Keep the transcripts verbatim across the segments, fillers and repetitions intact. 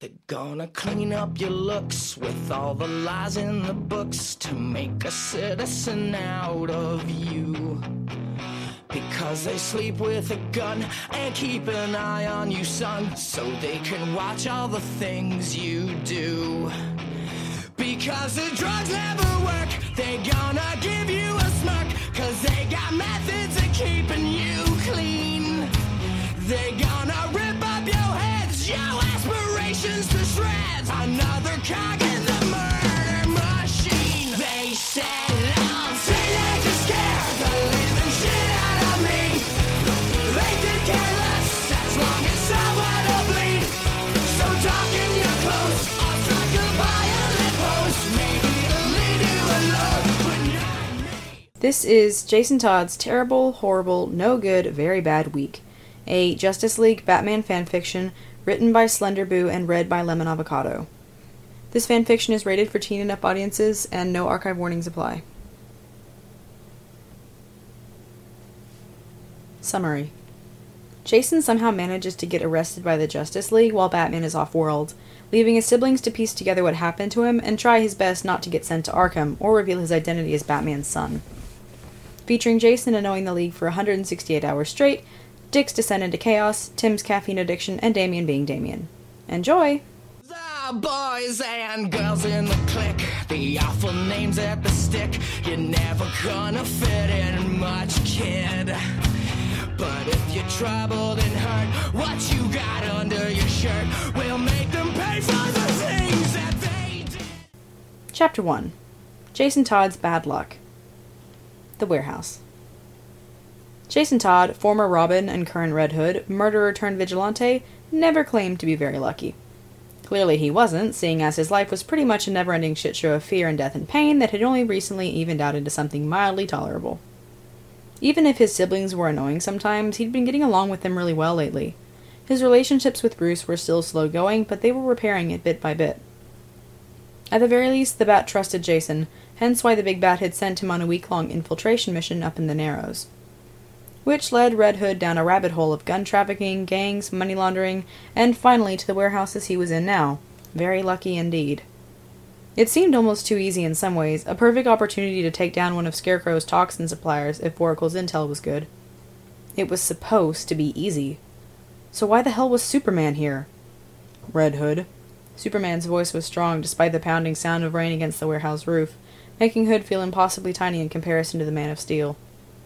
They're gonna clean up your looks with all the lies in the books to make a citizen out of you. Because they sleep with a gun and keep an eye on you, son, so they can watch all the things you do. Because the drugs never work, they gonna give you a smirk, cause they got methods of keeping you clean. They gonna rip up your heads, your aspirations to shreds. Another cog in the murder machine. They said I'll say that to scare the living shit out of me. They could care less as long as someone will bleed. So darken your clothes, I'll strike a violent pose. Maybe it'll lead you alone, but not me. This is Jason Todd's Terrible, Horrible, No Good, Very Bad Week, a Justice League Batman fanfiction written by Slenderboo and read by Lemon Avocado. This fanfiction is rated for teen and up audiences, and no archive warnings apply. Summary. Jason somehow manages to get arrested by the Justice League while Batman is off-world, leaving his siblings to piece together what happened to him and try his best not to get sent to Arkham or reveal his identity as Batman's son. Featuring Jason annoying the League for one hundred sixty-eight hours straight, Dick's descent into chaos, Tim's caffeine addiction, and Damian being Damian. Enjoy! The boys and girls in the clique, the awful names at the stick. You're never gonna fit in much, kid. But if you're troubled and hurt, what you got under your shirt will make them pay for the things that they did. Chapter one. Jason Todd's Bad Luck. The Warehouse. Jason Todd, former Robin and current Red Hood, murderer turned vigilante, never claimed to be very lucky. Clearly he wasn't, seeing as his life was pretty much a never-ending shit show of fear and death and pain that had only recently evened out into something mildly tolerable. Even if his siblings were annoying sometimes, he'd been getting along with them really well lately. His relationships with Bruce were still slow-going, but they were repairing it bit by bit. At the very least, the Bat trusted Jason, hence why the Big Bat had sent him on a week-long infiltration mission up in the Narrows, which led Red Hood down a rabbit hole of gun trafficking, gangs, money laundering, and finally to the warehouses he was in now. Very lucky indeed. It seemed almost too easy in some ways, a perfect opportunity to take down one of Scarecrow's toxin suppliers if Oracle's intel was good. It was supposed to be easy. So why the hell was Superman here? Red Hood. Superman's voice was strong despite the pounding sound of rain against the warehouse roof, making Hood feel impossibly tiny in comparison to the Man of Steel.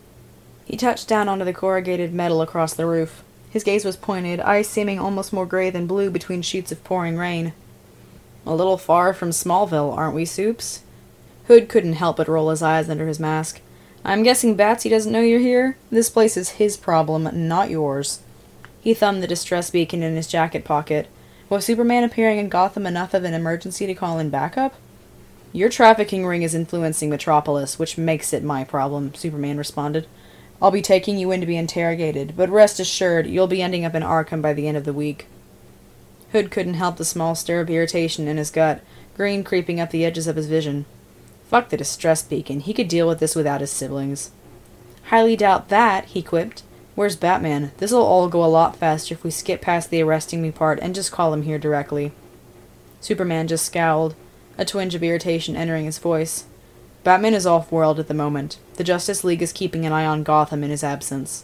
He touched down onto the corrugated metal across the roof. His gaze was pointed, eyes seeming almost more gray than blue between sheets of pouring rain. A little far from Smallville, aren't we, Soups? Hood couldn't help but roll his eyes under his mask. I'm guessing Batsy doesn't know you're here? This place is his problem, not yours. He thumbed the distress beacon in his jacket pocket. Was Superman appearing in Gotham enough of an emergency to call in backup? Your trafficking ring is influencing Metropolis, which makes it my problem, Superman responded. I'll be taking you in to be interrogated, but rest assured, you'll be ending up in Arkham by the end of the week. Hood couldn't help the small stir of irritation in his gut, green creeping up the edges of his vision. Fuck the distress beacon, he could deal with this without his siblings. Highly doubt that, he quipped. Where's Batman? This'll all go a lot faster if we skip past the arresting me part and just call him here directly. Superman just scowled, a twinge of irritation entering his voice. Batman is off-world at the moment. The Justice League is keeping an eye on Gotham in his absence.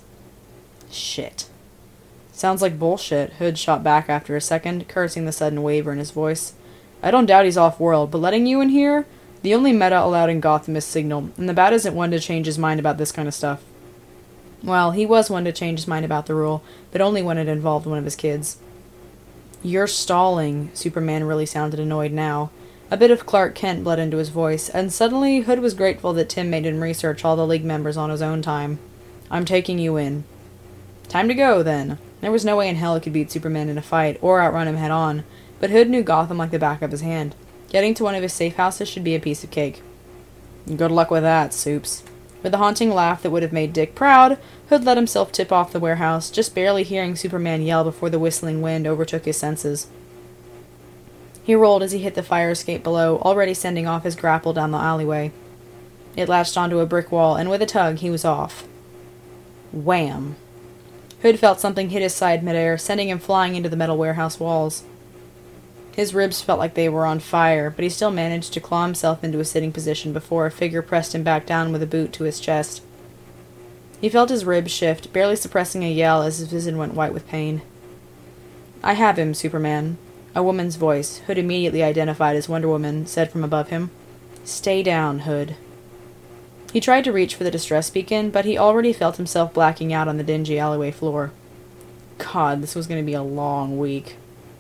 Shit. Sounds like bullshit, Hood shot back after a second, cursing the sudden waver in his voice. I don't doubt he's off-world, but letting you in here? The only meta allowed in Gotham is Signal, and the Bat isn't one to change his mind about this kind of stuff. Well, he was one to change his mind about the rule, but only when it involved one of his kids. You're stalling, Superman really sounded annoyed now. A bit of Clark Kent bled into his voice, and suddenly Hood was grateful that Tim made him research all the League members on his own time. I'm taking you in. Time to go, then. There was no way in hell he could beat Superman in a fight, or outrun him head-on, but Hood knew Gotham like the back of his hand. Getting to one of his safe houses should be a piece of cake. Good luck with that, Soups. With a haunting laugh that would have made Dick proud, Hood let himself tip off the warehouse, just barely hearing Superman yell before the whistling wind overtook his senses. He rolled as he hit the fire escape below, already sending off his grapple down the alleyway. It latched onto a brick wall, and with a tug, he was off. Wham! Hood felt something hit his side midair, sending him flying into the metal warehouse walls. His ribs felt like they were on fire, but he still managed to claw himself into a sitting position before a figure pressed him back down with a boot to his chest. He felt his ribs shift, barely suppressing a yell as his vision went white with pain. "I have him, Superman," a woman's voice, Hood immediately identified as Wonder Woman, said from above him. "Stay down, Hood." He tried to reach for the distress beacon, but he already felt himself blacking out on the dingy alleyway floor. God, this was going to be a long week.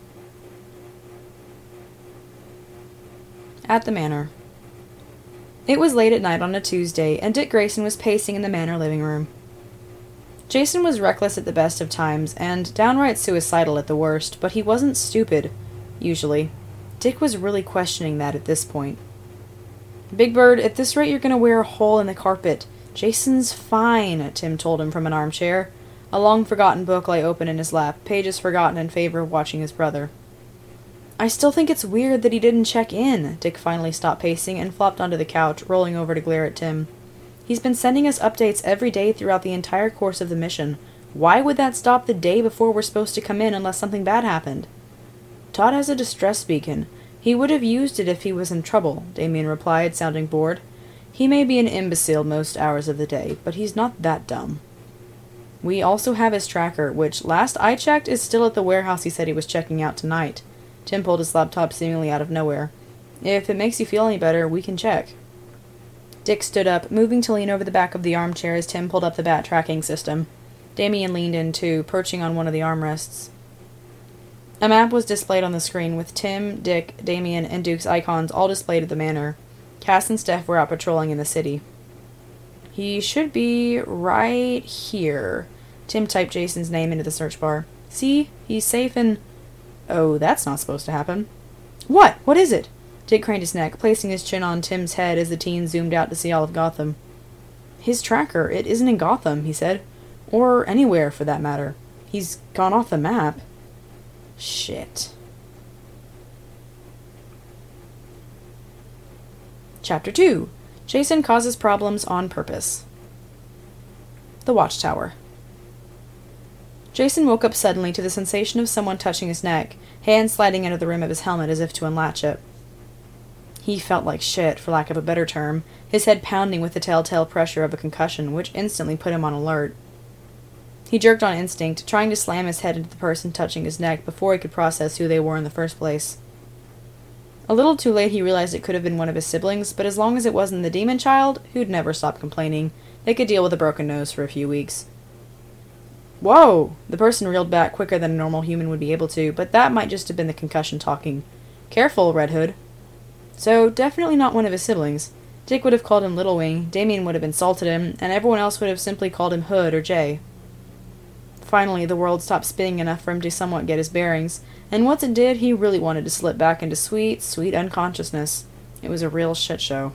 At the Manor. It was late at night on a Tuesday, and Dick Grayson was pacing in the Manor living room. Jason was reckless at the best of times, and downright suicidal at the worst, but he wasn't stupid, usually. Dick was really questioning that at this point. "Big Bird, at this rate you're going to wear a hole in the carpet. Jason's fine," Tim told him from an armchair. A long-forgotten book lay open in his lap, pages forgotten in favor of watching his brother. "I still think it's weird that he didn't check in." Dick finally stopped pacing and flopped onto the couch, rolling over to glare at Tim. "He's been sending us updates every day throughout the entire course of the mission. Why would that stop the day before we're supposed to come in unless something bad happened?" "Todd has a distress beacon. He would have used it if he was in trouble," Damien replied, sounding bored. "He may be an imbecile most hours of the day, but he's not that dumb. We also have his tracker, which, last I checked, is still at the warehouse he said he was checking out tonight." Tim pulled his laptop seemingly out of nowhere. "If it makes you feel any better, we can check." Dick stood up, moving to lean over the back of the armchair as Tim pulled up the bat tracking system. Damien leaned in too, perching on one of the armrests. A map was displayed on the screen, with Tim, Dick, Damien, and Duke's icons all displayed at the Manor. Cass and Steph were out patrolling in the city. "He should be right here." Tim typed Jason's name into the search bar. "See? He's safe in..." "Oh, that's not supposed to happen." "What? What is it?" Dick craned his neck, placing his chin on Tim's head as the teen zoomed out to see all of Gotham. "His tracker. It isn't in Gotham," he said. "Or anywhere, for that matter. He's gone off the map." Shit. Chapter two. Jason causes problems on purpose. The Watchtower. Jason woke up suddenly to the sensation of someone touching his neck, hands sliding under the rim of his helmet as if to unlatch it. He felt like shit, for lack of a better term, his head pounding with the telltale pressure of a concussion, which instantly put him on alert. He jerked on instinct, trying to slam his head into the person touching his neck before he could process who they were in the first place. A little too late he realized it could have been one of his siblings, but as long as it wasn't the demon child, who'd never stop complaining, they could deal with a broken nose for a few weeks. "Whoa!" The person reeled back quicker than a normal human would be able to, but that might just have been the concussion talking. "Careful, Red Hood." So, definitely not one of his siblings. Dick would have called him Little Wing, Damien would have insulted him, and everyone else would have simply called him Hood or Jay. Finally, the world stopped spinning enough for him to somewhat get his bearings, and once it did, he really wanted to slip back into sweet, sweet unconsciousness. It was a real shit show.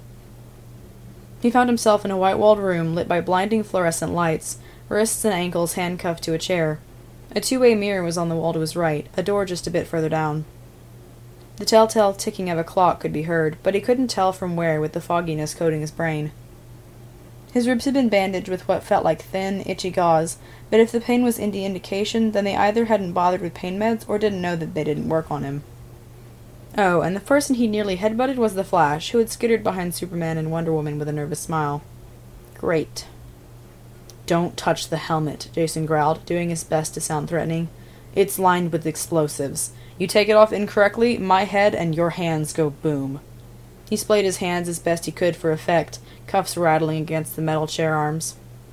He found himself in a white-walled room lit by blinding fluorescent lights, wrists and ankles handcuffed to a chair. A two-way mirror was on the wall to his right, a door just a bit further down. The telltale ticking of a clock could be heard, but he couldn't tell from where with the fogginess coating his brain. His ribs had been bandaged with what felt like thin, itchy gauze, but if the pain was any indication, then they either hadn't bothered with pain meds or didn't know that they didn't work on him. Oh, and the person he nearly headbutted was the Flash, who had skittered behind Superman and Wonder Woman with a nervous smile. Great. "Don't touch the helmet," Jason growled, doing his best to sound threatening. "It's lined with explosives. You take it off incorrectly, my head and your hands go boom." He splayed his hands as best he could for effect, cuffs rattling against the metal chair arms.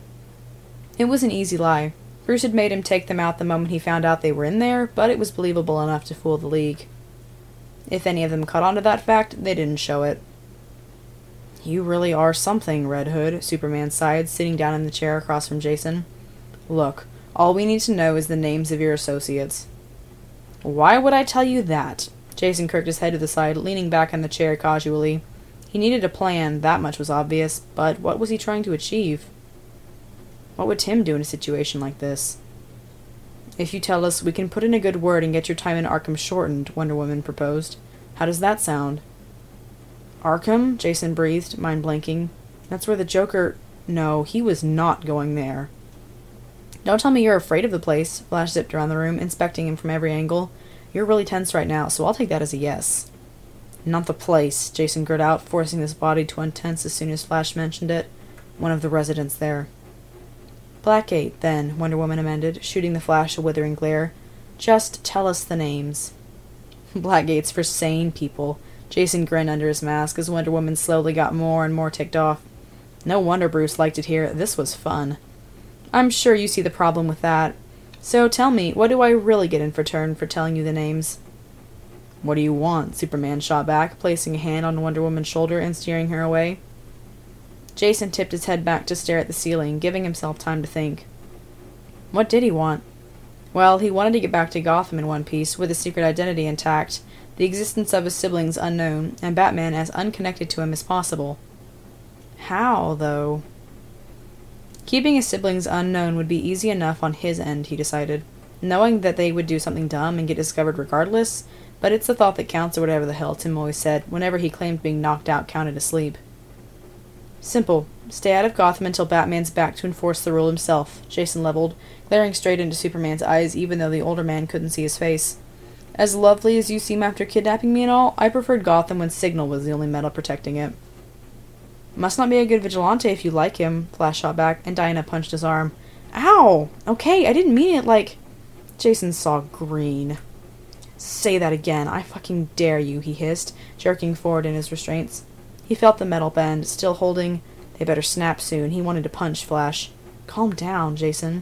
It was an easy lie. Bruce had made him take them out the moment he found out they were in there, but it was believable enough to fool the League. If any of them caught on to that fact, they didn't show it. "You really are something, Red Hood," Superman sighed, sitting down in the chair across from Jason. "Look, all we need to know is the names of your associates." "Why would I tell you that?" Jason crooked his head to the side, leaning back in the chair casually. He needed a plan, that much was obvious, but what was he trying to achieve? What would Tim do in a situation like this? "If you tell us, we can put in a good word and get your time in Arkham shortened," Wonder Woman proposed. "How does that sound?" "Arkham?" Jason breathed, mind blanking. "That's where the Joker—" No, he was not going there. "Don't tell me you're afraid of the place," Flash zipped around the room, inspecting him from every angle. You're really tense right now, so I'll take that as a yes. Not the place, Jason grit out, forcing his body to untense as soon as Flash mentioned it. One of the residents there. Blackgate, then, Wonder Woman amended, shooting the Flash a withering glare. Just tell us the names. Blackgate's for sane people. Jason grinned under his mask as Wonder Woman slowly got more and more ticked off. No wonder Bruce liked it here. This was fun. I'm sure you see the problem with that. So tell me, what do I really get in return for telling you the names? What do you want? Superman shot back, placing a hand on Wonder Woman's shoulder and steering her away. Jason tipped his head back to stare at the ceiling, giving himself time to think. What did he want? Well, he wanted to get back to Gotham in one piece, with his secret identity intact, the existence of his siblings unknown, and Batman as unconnected to him as possible. How, though? Keeping his siblings unknown would be easy enough on his end, he decided, knowing that they would do something dumb and get discovered regardless, but it's the thought that counts, or whatever the hell Tim always said whenever he claimed being knocked out counted asleep. Simple. Stay out of Gotham until Batman's back to enforce the rule himself, Jason leveled, glaring straight into Superman's eyes even though the older man couldn't see his face. As lovely as you seem after kidnapping me and all, I preferred Gotham when Signal was the only metal protecting it. Must not be a good vigilante if you like him, Flash shot back, and Diana punched his arm. Ow! Okay, I didn't mean it like... Jason saw green. Say that again, I fucking dare you, he hissed, jerking forward in his restraints. He felt the metal bend, still holding... They better snap soon. He wanted to punch Flash. Calm down, Jason.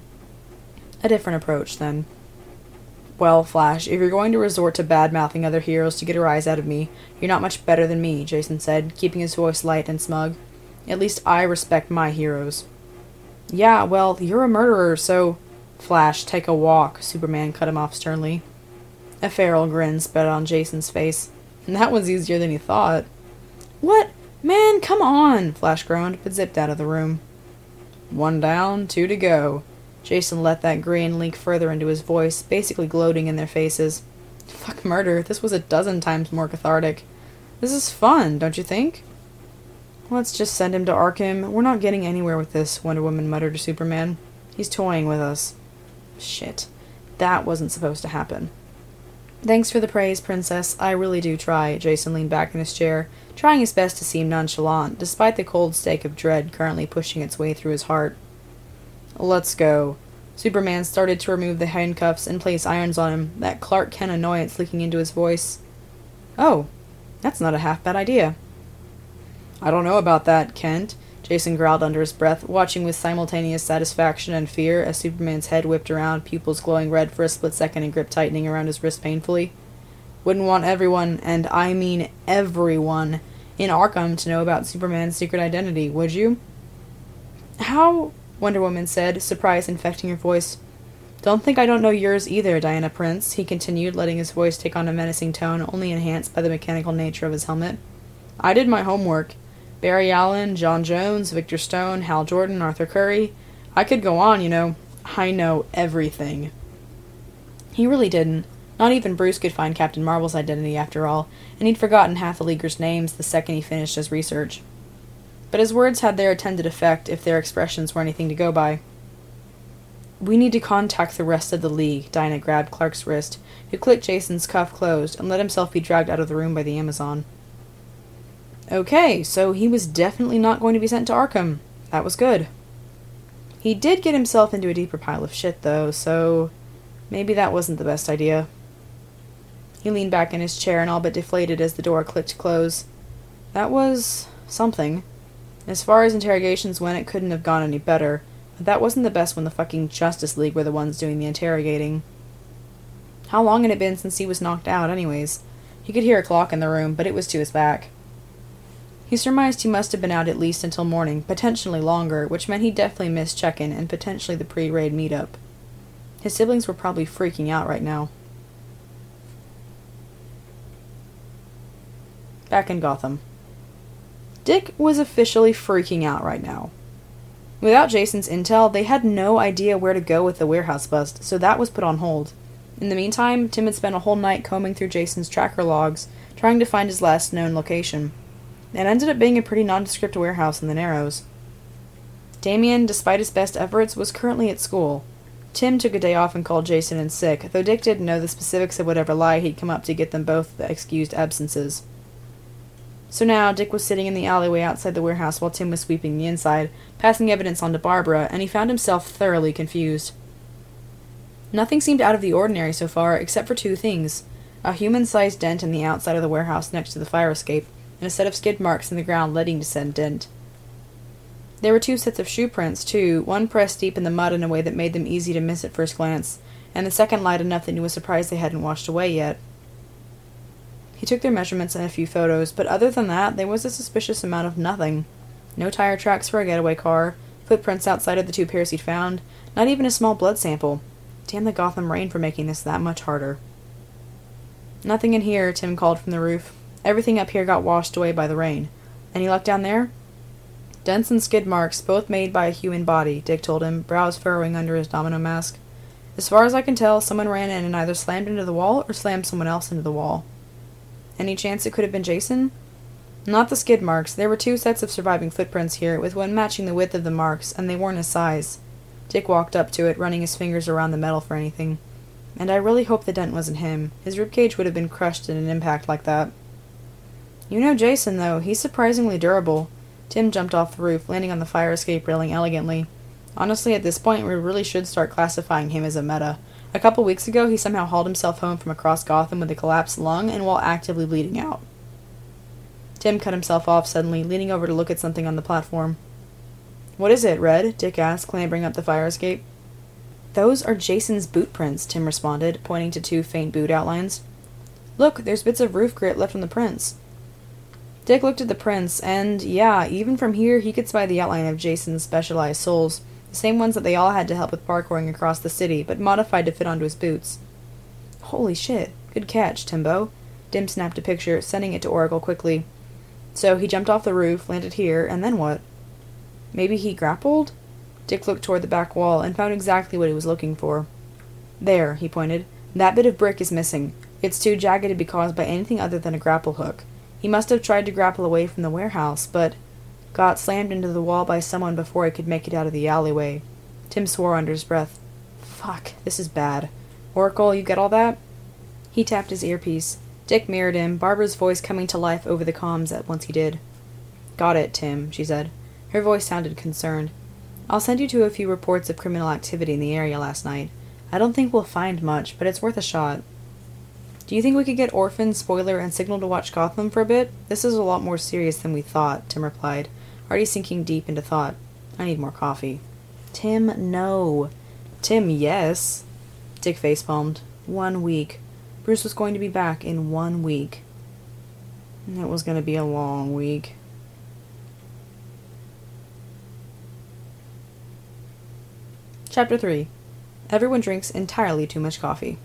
A different approach, then. Well, Flash, if you're going to resort to bad-mouthing other heroes to get a rise out of me, you're not much better than me, Jason said, keeping his voice light and smug. At least I respect my heroes. Yeah, well, you're a murderer, so... Flash, take a walk, Superman cut him off sternly. A feral grin spread on Jason's face. That was easier than he thought. What? Man, come on, Flash groaned, but zipped out of the room. One down, two to go. Jason let that grin leak further into his voice, basically gloating in their faces. Fuck murder, this was a dozen times more cathartic. This is fun, don't you think? Let's just send him to Arkham. We're not getting anywhere with this, Wonder Woman muttered to Superman. He's toying with us. Shit. That wasn't supposed to happen. Thanks for the praise, Princess. I really do try. Jason leaned back in his chair, trying his best to seem nonchalant, despite the cold stake of dread currently pushing its way through his heart. Let's go. Superman started to remove the handcuffs and place irons on him, that Clark Kent annoyance leaking into his voice. Oh, that's not a half-bad idea. I don't know about that, Kent, Jason growled under his breath, watching with simultaneous satisfaction and fear as Superman's head whipped around, pupils glowing red for a split second and grip tightening around his wrist painfully. Wouldn't want everyone, and I mean everyone, in Arkham to know about Superman's secret identity, would you? How... Wonder Woman said, surprise infecting her voice. Don't think I don't know yours either, Diana Prince, he continued, letting his voice take on a menacing tone only enhanced by the mechanical nature of his helmet. I did my homework. Barry Allen, John Jones, Victor Stone, Hal Jordan, Arthur Curry. I could go on, you know. I know everything. He really didn't. Not even Bruce could find Captain Marvel's identity after all, and he'd forgotten half the Leaguers' names the second he finished his research. But his words had their intended effect if their expressions were anything to go by. We need to contact the rest of the League, Diana grabbed Clark's wrist, who clicked Jason's cuff closed and let himself be dragged out of the room by the Amazon. Okay, so he was definitely not going to be sent to Arkham. That was good. He did get himself into a deeper pile of shit, though, so maybe that wasn't the best idea. He leaned back in his chair and all but deflated as the door clicked close. That was... something. As far as interrogations went, it couldn't have gone any better, but that wasn't the best when the fucking Justice League were the ones doing the interrogating. How long had it been since he was knocked out, anyways? He could hear a clock in the room, but it was to his back. He surmised he must have been out at least until morning, potentially longer, which meant he definitely missed check-in and potentially the pre-raid meetup. His siblings were probably freaking out right now. Back in Gotham. Dick was officially freaking out right now. Without Jason's intel, they had no idea where to go with the warehouse bust, so that was put on hold. In the meantime, Tim had spent a whole night combing through Jason's tracker logs, trying to find his last known location. It ended up being a pretty nondescript warehouse in the Narrows. Damien, despite his best efforts, was currently at school. Tim took a day off and called Jason in sick, though Dick didn't know the specifics of whatever lie he'd come up to get them both the excused absences. So now, Dick was sitting in the alleyway outside the warehouse while Tim was sweeping the inside, passing evidence on to Barbara, and he found himself thoroughly confused. Nothing seemed out of the ordinary so far, except for two things: a human-sized dent in the outside of the warehouse next to the fire escape, and a set of skid marks in the ground leading to said dent. There were two sets of shoe prints, too, one pressed deep in the mud in a way that made them easy to miss at first glance, and the second light enough that he was surprised they hadn't washed away yet. He took their measurements and a few photos, but other than that, there was a suspicious amount of nothing. No tire tracks for a getaway car, footprints outside of the two pairs he'd found, not even a small blood sample. Damn the Gotham rain for making this that much harder. Nothing in here, Tim called from the roof. Everything up here got washed away by the rain. Any luck down there? Dents and skid marks, both made by a human body, Dick told him, brows furrowing under his domino mask. As far as I can tell, someone ran in and either slammed into the wall or slammed someone else into the wall. Any chance it could have been Jason? Not the skid marks. There were two sets of surviving footprints here, with one matching the width of the marks, and they weren't his size. Dick walked up to it, running his fingers around the metal for anything. And I really hope the dent wasn't him. His ribcage would have been crushed in an impact like that. You know Jason, though. He's surprisingly durable. Tim jumped off the roof, landing on the fire escape railing elegantly. Honestly, at this point, we really should start classifying him as a meta. A couple weeks ago, he somehow hauled himself home from across Gotham with a collapsed lung and while actively bleeding out. Tim cut himself off suddenly, leaning over to look at something on the platform. What is it, Red? Dick asked, clambering up the fire escape. Those are Jason's boot prints, Tim responded, pointing to two faint boot outlines. Look, there's bits of roof grit left on the prints. Dick looked at the prints, and, yeah, even from here he could spy the outline of Jason's specialized soles, the same ones that they all had to help with parkouring across the city, but modified to fit onto his boots. Holy shit. Good catch, Timbo. Dim snapped a picture, sending it to Oracle quickly. So he jumped off the roof, landed here, and then what? Maybe he grappled? Dick looked toward the back wall and found exactly what he was looking for. There, he pointed. That bit of brick is missing. It's too jagged to be caused by anything other than a grapple hook. He must have tried to grapple away from the warehouse, but got slammed into the wall by someone before he could make it out of the alleyway. Tim swore under his breath. Fuck, this is bad. Oracle, you get all that? He tapped his earpiece. Dick mirrored him, Barbara's voice coming to life over the comms at once he did. Got it, Tim, she said. Her voice sounded concerned. I'll send you to a few reports of criminal activity in the area last night. I don't think we'll find much, but it's worth a shot. Do you think we could get Orphan, Spoiler, and Signal to watch Gotham for a bit? This is a lot more serious than we thought, Tim replied, already sinking deep into thought. I need more coffee. Tim, no. Tim, yes. Dick facepalmed. One week. Bruce was going to be back in one week. And it was going to be a long week. Chapter three. Everyone drinks entirely too much coffee.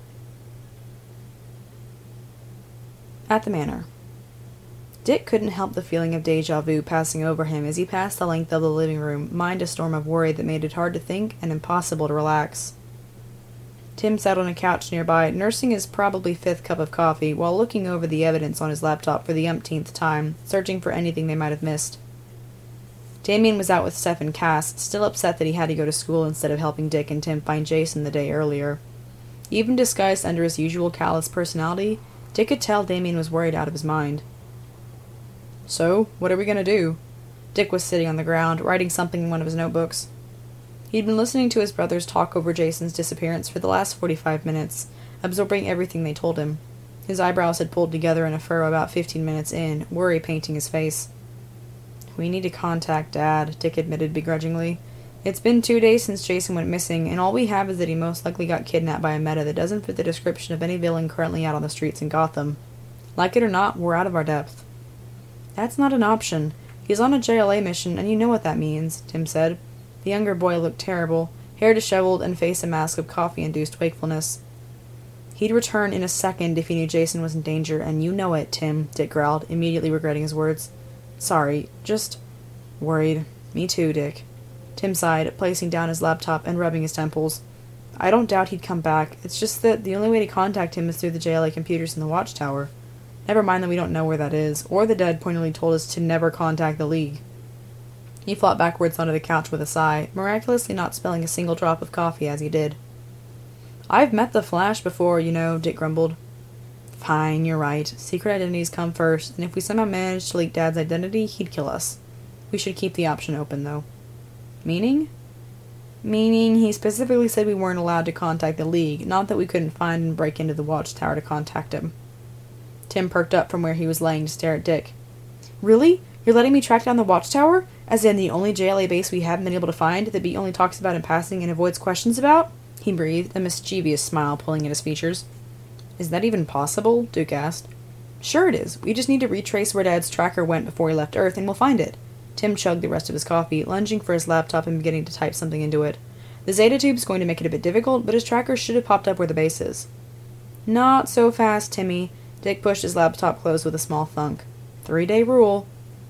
At the Manor. Dick couldn't help the feeling of deja vu passing over him as he passed the length of the living room, mind a storm of worry that made it hard to think and impossible to relax. Tim sat on a couch nearby, nursing his probably fifth cup of coffee, while looking over the evidence on his laptop for the umpteenth time, searching for anything they might have missed. Damien was out with Steph and Cass, still upset that he had to go to school instead of helping Dick and Tim find Jason the day earlier. Even disguised under his usual callous personality, Dick could tell Damien was worried out of his mind. So, what are we going to do? Dick was sitting on the ground, writing something in one of his notebooks. He'd been listening to his brothers talk over Jason's disappearance for the last forty-five minutes, absorbing everything they told him. His eyebrows had pulled together in a furrow about fifteen minutes in, worry painting his face. We need to contact Dad, Dick admitted begrudgingly. It's been two days since Jason went missing, and all we have is that he most likely got kidnapped by a meta that doesn't fit the description of any villain currently out on the streets in Gotham. Like it or not, we're out of our depth. That's not an option. He's on a J L A mission, and you know what that means, Tim said. The younger boy looked terrible, hair disheveled and face a mask of coffee-induced wakefulness. He'd return in a second if he knew Jason was in danger, and you know it, Tim, Dick growled, immediately regretting his words. Sorry, just worried. Me too, Dick. Tim sighed, placing down his laptop and rubbing his temples. I don't doubt he'd come back. It's just that the only way to contact him is through the J L A computers in the watchtower. Never mind that we don't know where that is, or the Dead pointedly told us to never contact the League. He flopped backwards onto the couch with a sigh, miraculously not spilling a single drop of coffee as he did. I've met the Flash before, you know, Dick grumbled. Fine, you're right. Secret identities come first, and if we somehow manage to leak Dad's identity, he'd kill us. We should keep the option open, though. Meaning? Meaning he specifically said we weren't allowed to contact the League, not that we couldn't find and break into the watchtower to contact him. Tim perked up from where he was laying to stare at Dick. Really? You're letting me track down the watchtower? As in the only J L A base we haven't been able to find that B only talks about in passing and avoids questions about? He breathed, a mischievous smile pulling at his features. Is that even possible? Duke asked. Sure it is. We just need to retrace where Dad's tracker went before he left Earth, and we'll find it. Tim chugged the rest of his coffee, lunging for his laptop and beginning to type something into it. The Zeta tube's going to make it a bit difficult, but his tracker should have popped up where the base is. Not so fast, Timmy. Dick pushed his laptop closed with a small thunk. Three-day rule.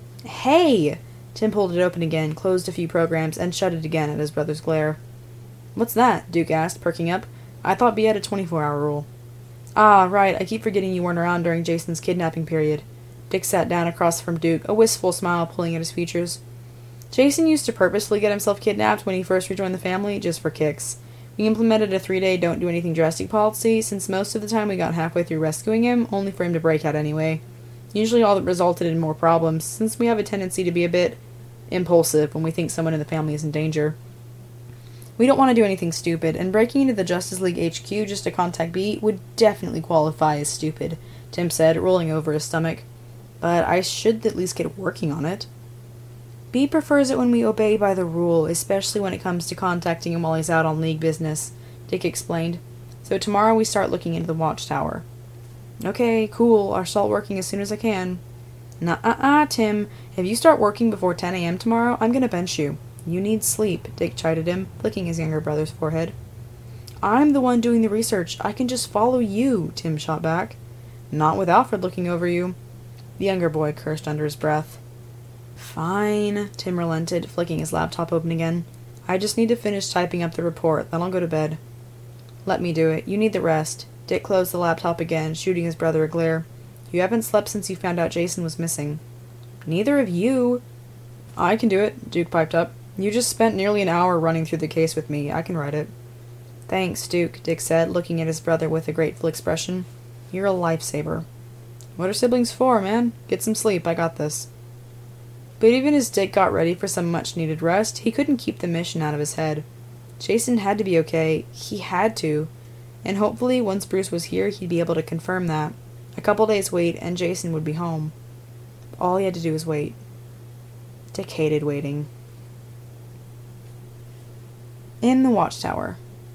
Hey! Tim pulled it open again, closed a few programs, and shut it again at his brother's glare. What's that? Duke asked, perking up. I thought B had a twenty-four hour rule. Ah, right, I keep forgetting you weren't around during Jason's kidnapping period. Dick sat down across from Duke, a wistful smile pulling at his features. Jason used to purposefully get himself kidnapped when he first rejoined the family, just for kicks. We implemented a three-day don't-do-anything-drastic policy, since most of the time we got halfway through rescuing him, only for him to break out anyway. Usually all that resulted in more problems, since we have a tendency to be a bit impulsive when we think someone in the family is in danger. We don't want to do anything stupid, and breaking into the Justice League H Q just to contact B would definitely qualify as stupid, Tim said, rolling over his stomach. But I should at least get working on it. B prefers it when we obey by the rule, especially when it comes to contacting him while he's out on League business, Dick explained. So tomorrow we start looking into the watchtower. Okay, cool. I'll start working as soon as I can. Nuh-uh-uh, Tim. If you start working before ten a.m. tomorrow, I'm gonna bench you. You need sleep, Dick chided him, flicking his younger brother's forehead. I'm the one doing the research. I can just follow you, Tim shot back. Not with Alfred looking over you. The younger boy cursed under his breath. Fine, Tim relented, flicking his laptop open again. I just need to finish typing up the report, then I'll go to bed. Let me do it. You need the rest. Dick closed the laptop again, shooting his brother a glare. You haven't slept since you found out Jason was missing. Neither have you. I can do it, Duke piped up. You just spent nearly an hour running through the case with me. I can write it. Thanks, Duke, Dick said, looking at his brother with a grateful expression. You're a lifesaver. What are siblings for, man? Get some sleep. I got this. But even as Dick got ready for some much-needed rest, he couldn't keep the mission out of his head. Jason had to be okay. He had to. And hopefully, once Bruce was here, he'd be able to confirm that. A couple days wait, and Jason would be home. All he had to do was wait. Dick hated waiting. In the watchtower.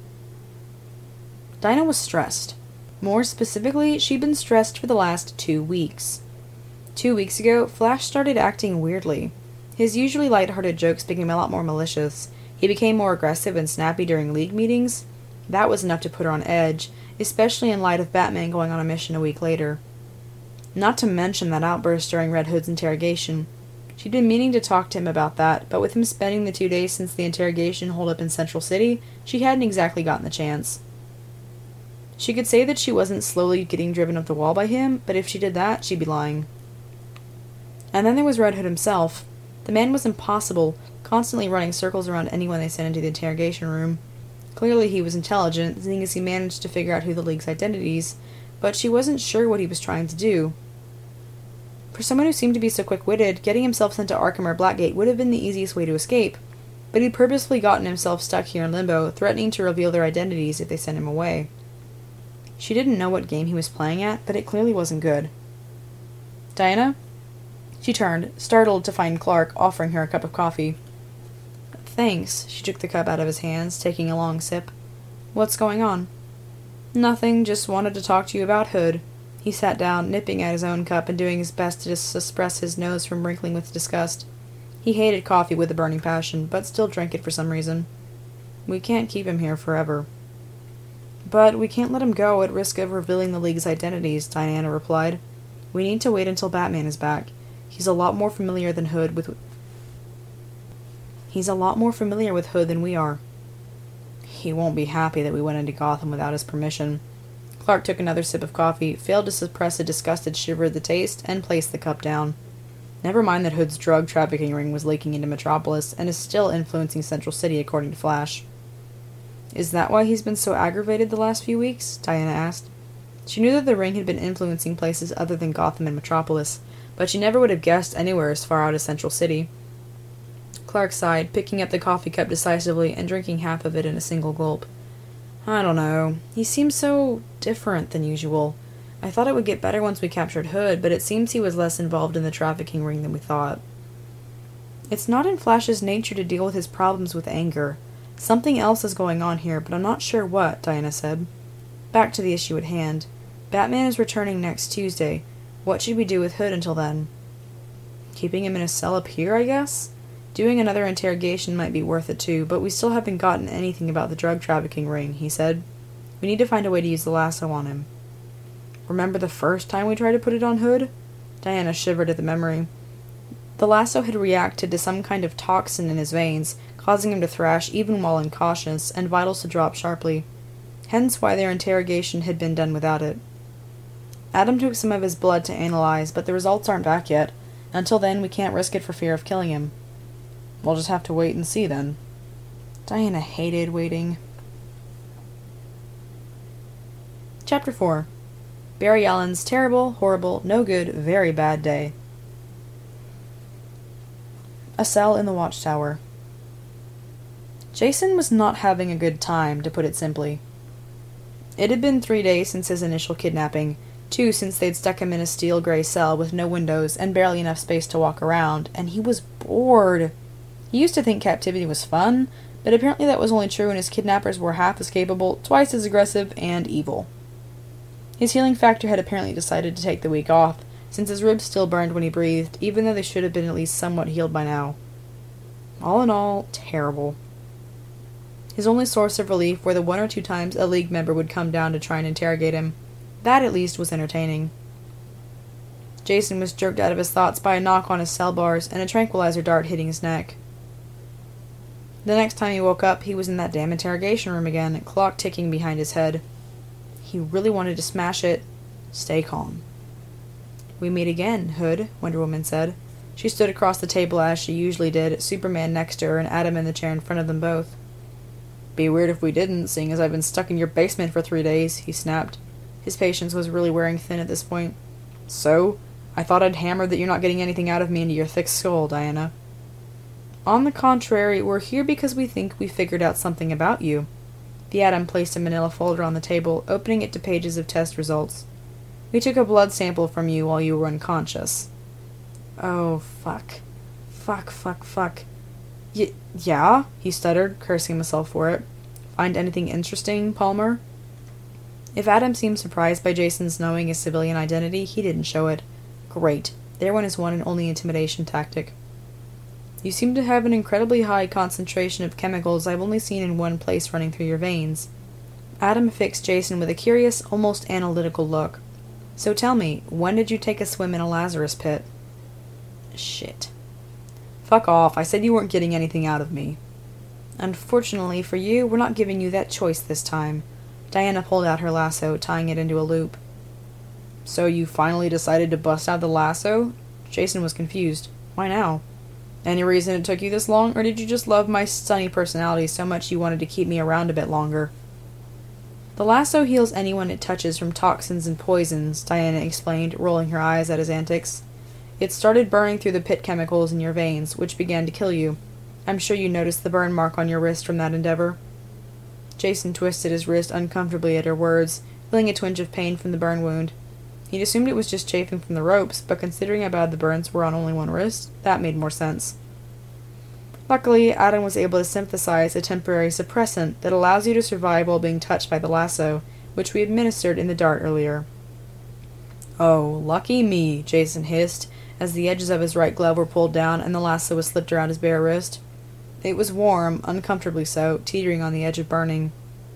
Dinah was stressed. More specifically, she'd been stressed for the last two weeks. Two weeks ago, Flash started acting weirdly. His usually light-hearted jokes became a lot more malicious. He became more aggressive and snappy during League meetings. That was enough to put her on edge, especially in light of Batman going on a mission a week later. Not to mention that outburst during Red Hood's interrogation. She'd been meaning to talk to him about that, but with him spending the two days since the interrogation holed up in Central City, she hadn't exactly gotten the chance. She could say that she wasn't slowly getting driven up the wall by him, but if she did that, she'd be lying. And then there was Red Hood himself. The man was impossible, constantly running circles around anyone they sent into the interrogation room. Clearly he was intelligent, seeing as he managed to figure out who the League's identities, but she wasn't sure what he was trying to do. For someone who seemed to be so quick-witted, getting himself sent to Arkham or Blackgate would have been the easiest way to escape, but he'd purposefully gotten himself stuck here in Limbo, threatening to reveal their identities if they sent him away. She didn't know what game he was playing at, but it clearly wasn't good. Diana? She turned, startled to find Clark offering her a cup of coffee. Thanks. She took the cup out of his hands, taking a long sip. What's going on? Nothing, just wanted to talk to you about Hood. He sat down, nipping at his own cup and doing his best to suppress his nose from wrinkling with disgust. He hated coffee with a burning passion, but still drank it for some reason. We can't keep him here forever. But we can't let him go at risk of revealing the League's identities, Diana replied. We need to wait until Batman is back. He's a lot more familiar than Hood with... He's a lot more familiar with Hood than we are. He won't be happy that we went into Gotham without his permission. Clark took another sip of coffee, failed to suppress a disgusted shiver at the taste, and placed the cup down. Never mind that Hood's drug trafficking ring was leaking into Metropolis and is still influencing Central City, according to Flash. Is that why he's been so aggravated the last few weeks? Diana asked. She knew that the ring had been influencing places other than Gotham and Metropolis, but she never would have guessed anywhere as far out as Central City. Clark sighed, picking up the coffee cup decisively and drinking half of it in a single gulp. I don't know. He seems so different than usual. I thought it would get better once we captured Hood, but it seems he was less involved in the trafficking ring than we thought. It's not in Flash's nature to deal with his problems with anger. Something else is going on here, but I'm not sure what, Diana said. Back to the issue at hand. Batman is returning next Tuesday. What should we do with Hood until then? Keeping him in a cell up here, I guess? Doing another interrogation might be worth it too, but we still haven't gotten anything about the drug trafficking ring, he said. We need to find a way to use the lasso on him. Remember the first time we tried to put it on Hood? Diana shivered at the memory. The lasso had reacted to some kind of toxin in his veins, causing him to thrash even while incautious, and vitals to drop sharply. Hence why their interrogation had been done without it. Adam took some of his blood to analyze, but the results aren't back yet. Until then, we can't risk it for fear of killing him. We'll just have to wait and see, then. Diana hated waiting. Chapter four. Barry Allen's terrible, horrible, no good, very bad day. A cell in the watchtower. Jason was not having a good time, to put it simply. It had been three days since his initial kidnapping, two since they'd stuck him in a steel gray cell with no windows and barely enough space to walk around, and he was bored. He used to think captivity was fun, but apparently that was only true when his kidnappers were half as capable, twice as aggressive, and evil. His healing factor had apparently decided to take the week off, since his ribs still burned when he breathed, even though they should have been at least somewhat healed by now. All in all, terrible. His only source of relief were the one or two times a League member would come down to try and interrogate him. That, at least, was entertaining. Jason was jerked out of his thoughts by a knock on his cell bars and a tranquilizer dart hitting his neck. The next time he woke up, he was in that damn interrogation room again, clock ticking behind his head. He really wanted to smash it. Stay calm. We meet again, Hood, Wonder Woman said. She stood across the table as she usually did, Superman next to her and Adam in the chair in front of them both. Be weird if we didn't, seeing as I've been stuck in your basement for three days, he snapped. His patience was really wearing thin at this point. So? I thought I'd hammered that you're not getting anything out of me into your thick skull, Diana. On the contrary, we're here because we think we figured out something about you. The Atom placed a manila folder on the table, opening it to pages of test results. We took a blood sample from you while you were unconscious. Oh, fuck. Fuck, fuck, fuck. Y- yeah? He stuttered, cursing himself for it. Find anything interesting, Palmer? If Adam seemed surprised by Jason's knowing his civilian identity, he didn't show it. Great. There went his one and only intimidation tactic. You seem to have an incredibly high concentration of chemicals I've only seen in one place running through your veins. Adam fixed Jason with a curious, almost analytical look. So tell me, when did you take a swim in a Lazarus pit? Shit. Fuck off, I said you weren't getting anything out of me. Unfortunately for you, we're not giving you that choice this time. Diana pulled out her lasso, tying it into a loop. So you finally decided to bust out the lasso? Jason was confused. Why now? Any reason it took you this long, or did you just love my sunny personality so much you wanted to keep me around a bit longer? The lasso heals anyone it touches from toxins and poisons, Diana explained, rolling her eyes at his antics. It started burning through the pit chemicals in your veins, which began to kill you. I'm sure you noticed the burn mark on your wrist from that endeavor. Jason twisted his wrist uncomfortably at her words, feeling a twinge of pain from the burn wound. He'd assumed it was just chafing from the ropes, but considering how bad the burns were on only one wrist, that made more sense. Luckily, Adam was able to synthesize a temporary suppressant that allows you to survive while being touched by the lasso, which we administered in the dart earlier. Oh, lucky me, Jason hissed, as the edges of his right glove were pulled down and the lasso was slipped around his bare wrist. It was warm, uncomfortably so, teetering on the edge of burning.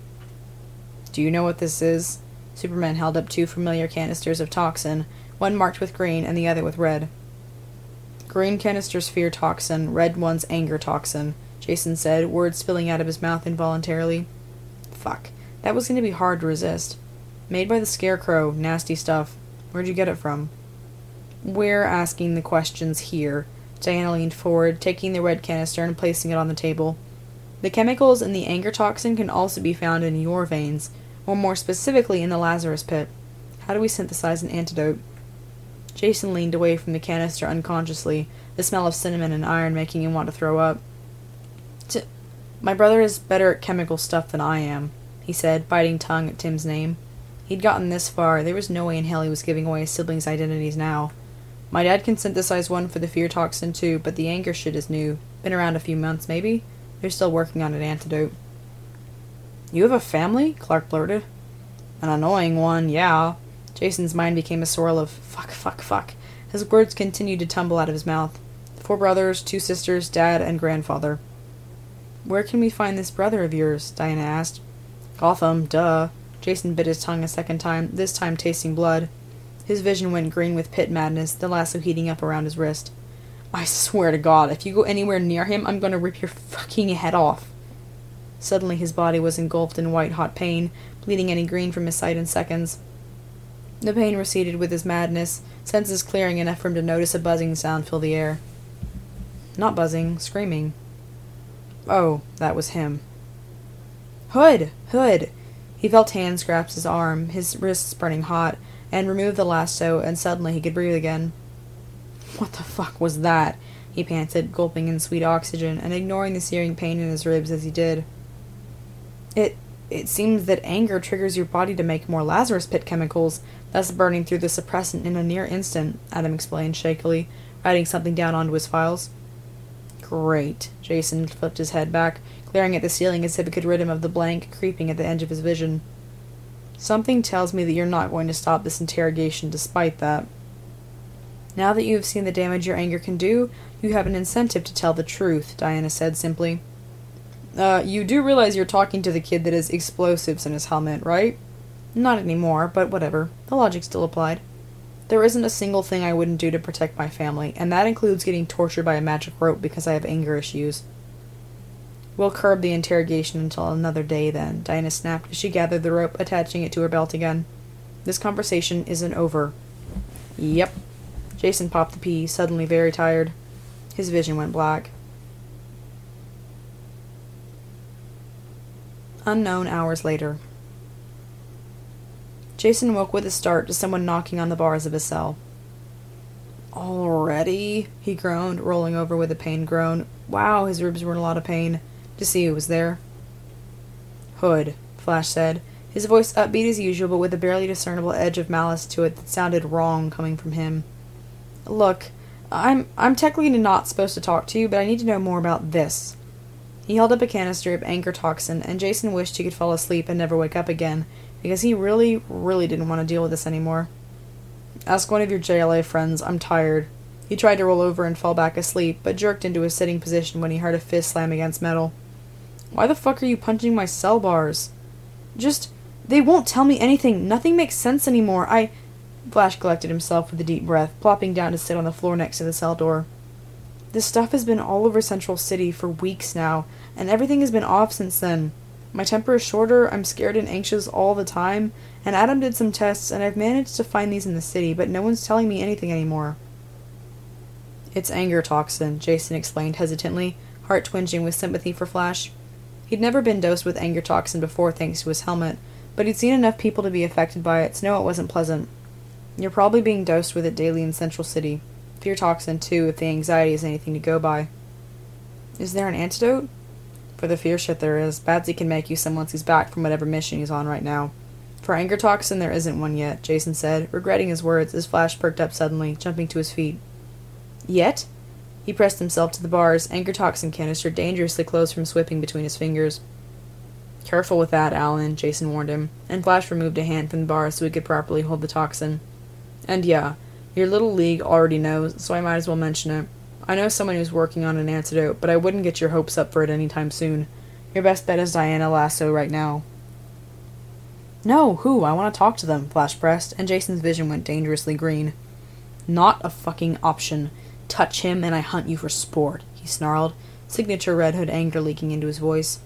Do you know what this is? Superman held up two familiar canisters of toxin, one marked with green and the other with red. Green canister's fear toxin, red one's anger toxin, Jason said, words spilling out of his mouth involuntarily. Fuck, that was going to be hard to resist. Made by the Scarecrow, nasty stuff. Where'd you get it from? We're asking the questions here. Diana leaned forward, taking the red canister and placing it on the table. The chemicals in the anger toxin can also be found in your veins, or more specifically in the Lazarus Pit. How do we synthesize an antidote? Jason leaned away from the canister unconsciously, the smell of cinnamon and iron making him want to throw up. T- My brother is better at chemical stuff than I am, he said, biting tongue at Tim's name. He'd gotten this far. There was no way in hell he was giving away his siblings' identities now. My dad can synthesize one for the fear toxin too, but the anger shit is new. Been around a few months, maybe? They're still working on an antidote. You have a family? Clark blurted. An annoying one, yeah. Jason's mind became a swirl of fuck, fuck, fuck. His words continued to tumble out of his mouth. Four brothers, two sisters, dad, and grandfather. Where can we find this brother of yours? Diana asked. Gotham, duh. Jason bit his tongue a second time, this time tasting blood. His vision went green with pit madness, the lasso heating up around his wrist. I swear to God, if you go anywhere near him, I'm going to rip your fucking head off. Suddenly his body was engulfed in white-hot pain, bleeding any green from his sight in seconds. The pain receded with his madness, senses clearing enough for him to notice a buzzing sound fill the air. Not buzzing, screaming. Oh, that was him. Hood! Hood! He felt hands grasp his arm, his wrists burning hot, and removed the lasso, and suddenly he could breathe again. What the fuck was that? He panted, gulping in sweet oxygen, and ignoring the searing pain in his ribs as he did. It... it seems that anger triggers your body to make more Lazarus Pit chemicals, thus burning through the suppressant in a near instant, Adam explained shakily, writing something down onto his files. Great. Jason flipped his head back, glaring at the ceiling as if it could rid him of the blank creeping at the edge of his vision. Something tells me that you're not going to stop this interrogation despite that. Now that you have seen the damage your anger can do, you have an incentive to tell the truth, Diana said simply. Uh, you do realize you're talking to the kid that has explosives in his helmet, right? Not anymore, but whatever. The logic still applied. There isn't a single thing I wouldn't do to protect my family, and that includes getting tortured by a magic rope because I have anger issues. We'll curb the interrogation until another day, then, Diana snapped as she gathered the rope, attaching it to her belt again. This conversation isn't over. Yep. Jason popped the pea, suddenly very tired. His vision went black. Unknown hours later. Jason woke with a start to someone knocking on the bars of his cell. Already? He groaned, rolling over with a pained groan. Wow, his ribs were in a lot of pain. To see who was there. Hood, Flash said, his voice upbeat as usual, but with a barely discernible edge of malice to it that sounded wrong coming from him. Look, I'm I'm technically not supposed to talk to you, but I need to know more about this. He held up a canister of anger toxin, and Jason wished he could fall asleep and never wake up again, because he really, really didn't want to deal with this anymore. Ask one of your J L A friends, I'm tired. He tried to roll over and fall back asleep, but jerked into a sitting position when he heard a fist slam against metal. Why the fuck are you punching my cell bars? Just, they won't tell me anything. Nothing makes sense anymore. I... Flash collected himself with a deep breath, plopping down to sit on the floor next to the cell door. This stuff has been all over Central City for weeks now, and everything has been off since then. My temper is shorter, I'm scared and anxious all the time, and Adam did some tests, and I've managed to find these in the city, but no one's telling me anything anymore. It's anger toxin, Jason explained hesitantly, heart twinging with sympathy for Flash. He'd never been dosed with anger toxin before thanks to his helmet, but he'd seen enough people to be affected by it to know it wasn't pleasant. You're probably being dosed with it daily in Central City. Fear toxin, too, if the anxiety is anything to go by. Is there an antidote? For the fear shit there is. Badsy can make you some once he's back from whatever mission he's on right now. For anger toxin, there isn't one yet, Jason said, regretting his words as Flash perked up suddenly, jumping to his feet. Yet? He pressed himself to the bars, anger toxin canister dangerously close from slipping between his fingers. Careful with that, Alan, Jason warned him, and Flash removed a hand from the bar so he could properly hold the toxin. And yeah, your little league already knows, so I might as well mention it. I know someone who's working on an antidote, but I wouldn't get your hopes up for it anytime soon. Your best bet is Diana Lasso right now. No, who? I want to talk to them, Flash pressed, and Jason's vision went dangerously green. Not a fucking option. Touch him and I hunt you for sport, he snarled, signature Red Hood anger leaking into his voice.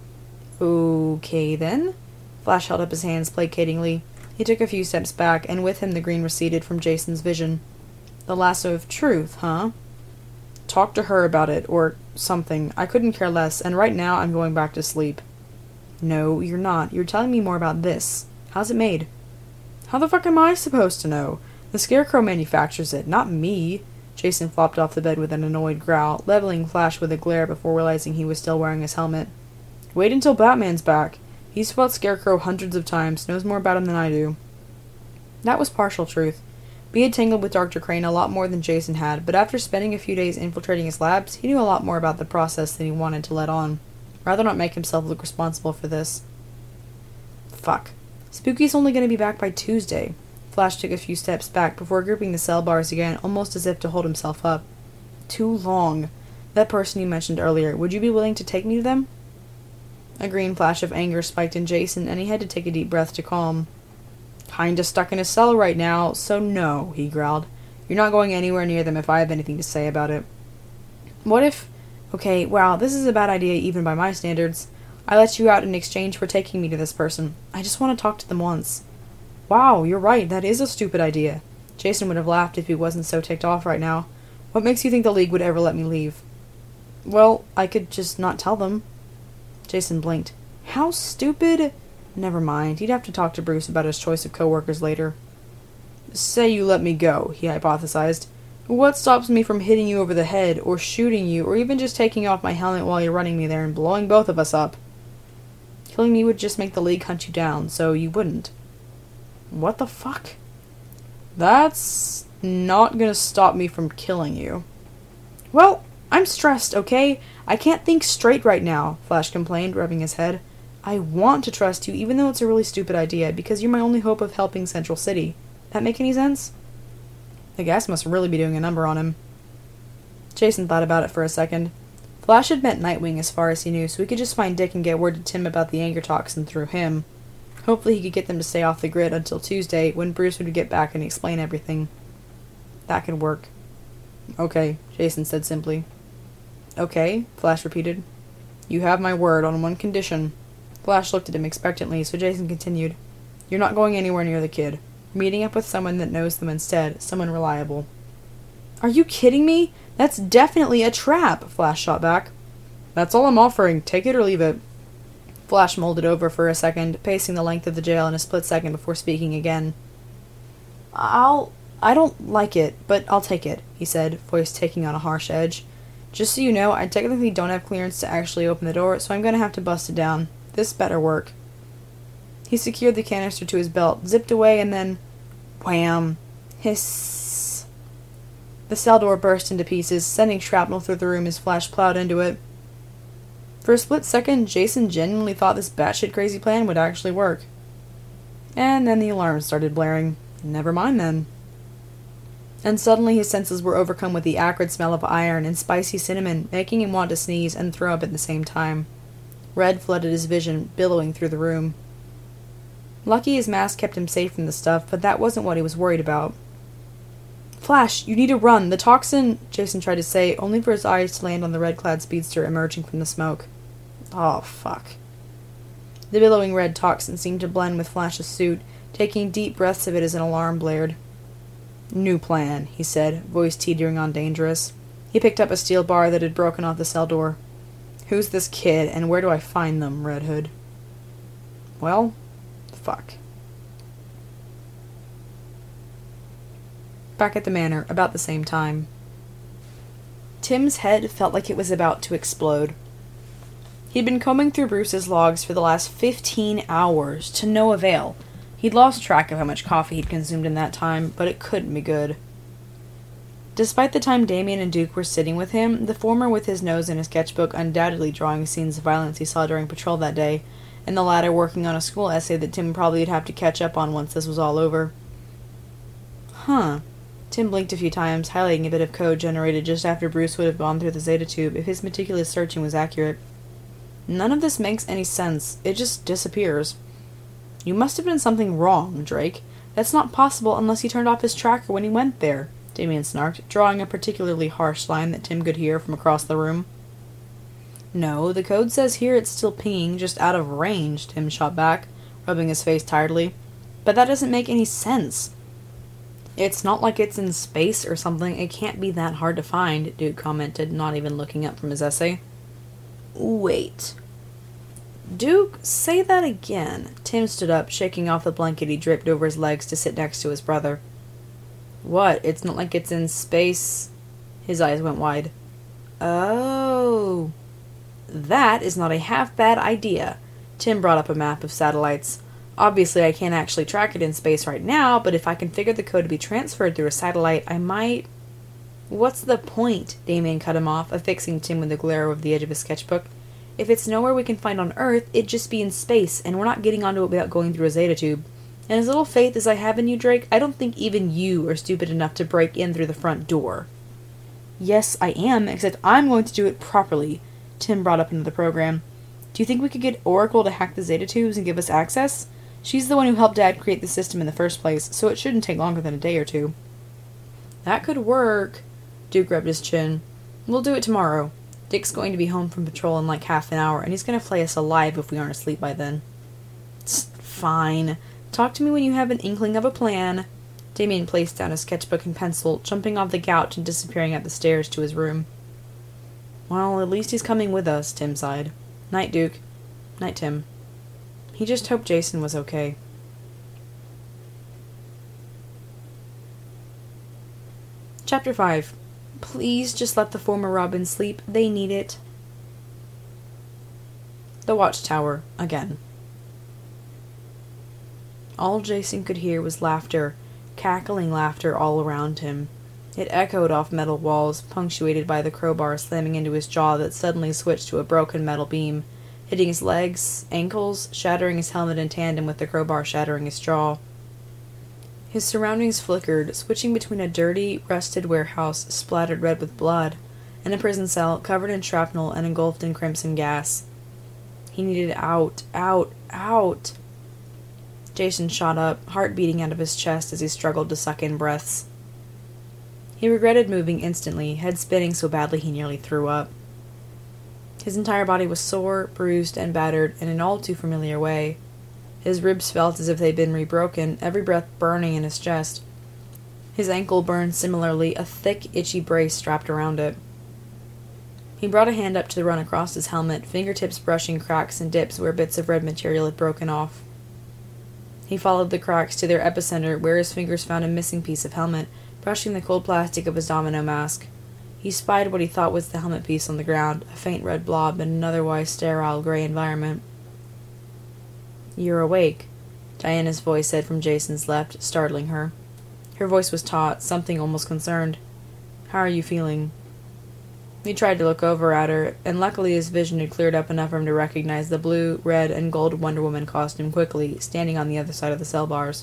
Okay, then? Flash held up his hands placatingly. He took a few steps back, and with him the green receded from Jason's vision. The lasso of truth, huh? Talk to her about it, or something. I couldn't care less, and right now I'm going back to sleep. No, you're not. You're telling me more about this. How's it made? How the fuck am I supposed to know? The Scarecrow manufactures it, not me. Jason flopped off the bed with an annoyed growl, leveling Flash with a glare before realizing he was still wearing his helmet. Wait until Batman's back. He's fought Scarecrow hundreds of times, knows more about him than I do. That was partial truth. Bee had tangled with Doctor Crane a lot more than Jason had, but after spending a few days infiltrating his labs, he knew a lot more about the process than he wanted to let on. Rather not make himself look responsible for this. Fuck. Spooky's only going to be back by Tuesday. Flash took a few steps back before gripping the cell bars again, almost as if to hold himself up. Too long. That person you mentioned earlier, would you be willing to take me to them? A green flash of anger spiked in Jason, and he had to take a deep breath to calm. Kinda stuck in a cell right now, so no, he growled. You're not going anywhere near them if I have anything to say about it. What if... Okay, wow, this is a bad idea even by my standards. I let you out in exchange for taking me to this person. I just want to talk to them once. Wow, you're right, that is a stupid idea. Jason would have laughed if he wasn't so ticked off right now. What makes you think the League would ever let me leave? Well, I could just not tell them. Jason blinked. How stupid? Never mind, he'd have to talk to Bruce about his choice of coworkers later. Say you let me go, he hypothesized. What stops me from hitting you over the head, or shooting you, or even just taking off my helmet while you're running me there and blowing both of us up? Killing me would just make the League hunt you down, so you wouldn't. What the fuck? That's not gonna stop me from killing you. Well, I'm stressed, okay? I can't think straight right now, Flash complained, rubbing his head. I want to trust you, even though it's a really stupid idea, because you're my only hope of helping Central City. That make any sense? The gas must really be doing a number on him. Jason thought about it for a second. Flash had met Nightwing as far as he knew, so he could just find Dick and get word to Tim about the anger toxin through him. Hopefully he could get them to stay off the grid until Tuesday, when Bruce would get back and explain everything. That could work. Okay, Jason said simply. Okay, Flash repeated. You have my word on one condition. Flash looked at him expectantly, so Jason continued. You're not going anywhere near the kid. You're meeting up with someone that knows them instead, someone reliable. Are you kidding me? That's definitely a trap, Flash shot back. That's all I'm offering. Take it or leave it. Flash mulled it over for a second, pacing the length of the jail in a split second before speaking again. I'll... I don't like it, but I'll take it, he said, voice taking on a harsh edge. Just so you know, I technically don't have clearance to actually open the door, so I'm going to have to bust it down. This better work. He secured the canister to his belt, zipped away, and then... Wham! Hiss! The cell door burst into pieces, sending shrapnel through the room as Flash plowed into it. For a split second, Jason genuinely thought this batshit crazy plan would actually work. And then the alarm started blaring. Never mind then. And suddenly his senses were overcome with the acrid smell of iron and spicy cinnamon, making him want to sneeze and throw up at the same time. Red flooded his vision, billowing through the room. Lucky his mask kept him safe from the stuff, but that wasn't what he was worried about. Flash, you need to run. The toxin, Jason tried to say, only for his eyes to land on the red-clad speedster emerging from the smoke. Oh, fuck. The billowing red toxin seemed to blend with Flash's suit, taking deep breaths of it as an alarm blared. New plan, he said, voice teetering on dangerous. He picked up a steel bar that had broken off the cell door. Who's this kid, and where do I find them, Red Hood? Well, fuck. Back at the manor, about the same time. Tim's head felt like it was about to explode. He'd been combing through Bruce's logs for the last fifteen hours, to no avail. He'd lost track of how much coffee he'd consumed in that time, but it couldn't be good. Despite the time Damien and Duke were sitting with him, the former with his nose in a sketchbook undoubtedly drawing scenes of violence he saw during patrol that day, and the latter working on a school essay that Tim probably would have to catch up on once this was all over. Huh. Tim blinked a few times, highlighting a bit of code generated just after Bruce would have gone through the Zeta tube if his meticulous searching was accurate. None of this makes any sense. It just disappears. You must have done something wrong, Drake. That's not possible unless he turned off his tracker when he went there, Damien snarked, drawing a particularly harsh line that Tim could hear from across the room. No, the code says here it's still pinging, just out of range, Tim shot back, rubbing his face tiredly. But that doesn't make any sense. It's not like it's in space or something. It can't be that hard to find, Duke commented, not even looking up from his essay. Wait. Duke, say that again. Tim stood up, shaking off the blanket he draped over his legs to sit next to his brother. What? It's not like it's in space? His eyes went wide. Oh. That is not a half-bad idea. Tim brought up a map of satellites. Obviously, I can't actually track it in space right now, but if I can figure the code to be transferred through a satellite, I might... What's the point? Damien cut him off, affixing Tim with a glare over the edge of his sketchbook. If it's nowhere we can find on Earth, it'd just be in space, and we're not getting onto it without going through a Zeta tube. And as little faith as I have in you, Drake, I don't think even you are stupid enough to break in through the front door. Yes, I am, except I'm going to do it properly, Tim brought up into the program. Do you think we could get Oracle to hack the Zeta tubes and give us access? She's the one who helped Dad create the system in the first place, so it shouldn't take longer than a day or two. That could work. Duke rubbed his chin. We'll do it tomorrow. Dick's going to be home from patrol in like half an hour, and he's going to flay us alive if we aren't asleep by then. Tsk, fine. Talk to me when you have an inkling of a plan. Damien placed down his sketchbook and pencil, jumping off the couch and disappearing up the stairs to his room. Well, at least he's coming with us, Tim sighed. Night, Duke. Night, Tim. He just hoped Jason was okay. Chapter five. Please just let the former Robin sleep. They need it. The Watchtower, again. All Jason could hear was laughter, cackling laughter all around him. It echoed off metal walls, punctuated by the crowbar slamming into his jaw that suddenly switched to a broken metal beam, hitting his legs, ankles, shattering his helmet in tandem with the crowbar shattering his jaw. His surroundings flickered, switching between a dirty, rusted warehouse splattered red with blood, and a prison cell covered in shrapnel and engulfed in crimson gas. He needed out, out, out. Jason shot up, heart beating out of his chest as he struggled to suck in breaths. He regretted moving instantly, head spinning so badly he nearly threw up. His entire body was sore, bruised, and battered in an all too familiar way. His ribs felt as if they'd been rebroken, every breath burning in his chest. His ankle burned similarly, a thick, itchy brace strapped around it. He brought a hand up to run across his helmet, fingertips brushing cracks and dips where bits of red material had broken off. He followed the cracks to their epicenter, where his fingers found a missing piece of helmet, brushing the cold plastic of his domino mask. He spied what he thought was the helmet piece on the ground, a faint red blob in an otherwise sterile gray environment. You're awake, Diana's voice said from Jason's left, startling her. Her voice was taut, something almost concerned. How are you feeling? He tried to look over at her, and luckily his vision had cleared up enough for him to recognize the blue, red, and gold Wonder Woman costume quickly, standing on the other side of the cell bars.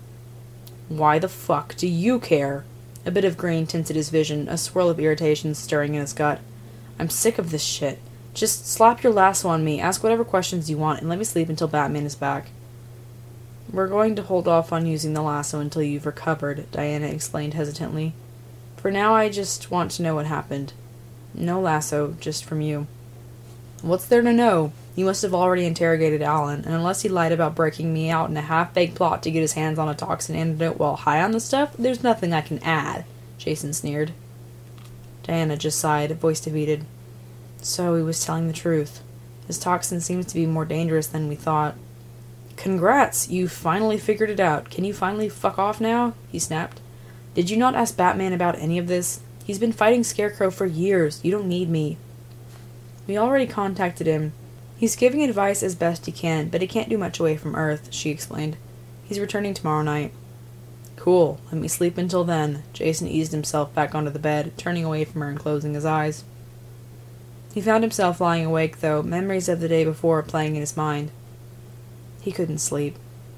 Why the fuck do you care? A bit of green tinted his vision, a swirl of irritation stirring in his gut. I'm sick of this shit. Just slap your lasso on me, ask whatever questions you want, and let me sleep until Batman is back. We're going to hold off on using the lasso until you've recovered, Diana explained hesitantly. For now, I just want to know what happened. No lasso, just from you. What's there to know? You must have already interrogated Alan, and unless he lied about breaking me out in a half-baked plot to get his hands on a toxin antidote while high on the stuff, there's nothing I can add, Jason sneered. Diana just sighed, voice defeated. So he was telling the truth. His toxin seems to be more dangerous than we thought. Congrats! You finally figured it out. Can you finally fuck off now? He snapped. Did you not ask Batman about any of this? He's been fighting Scarecrow for years. You don't need me. We already contacted him. He's giving advice as best he can, but he can't do much away from Earth, she explained. He's returning tomorrow night. Cool. Let me sleep until then. Jason eased himself back onto the bed, turning away from her and closing his eyes. He found himself lying awake, though, memories of the day before playing in his mind. He couldn't sleep.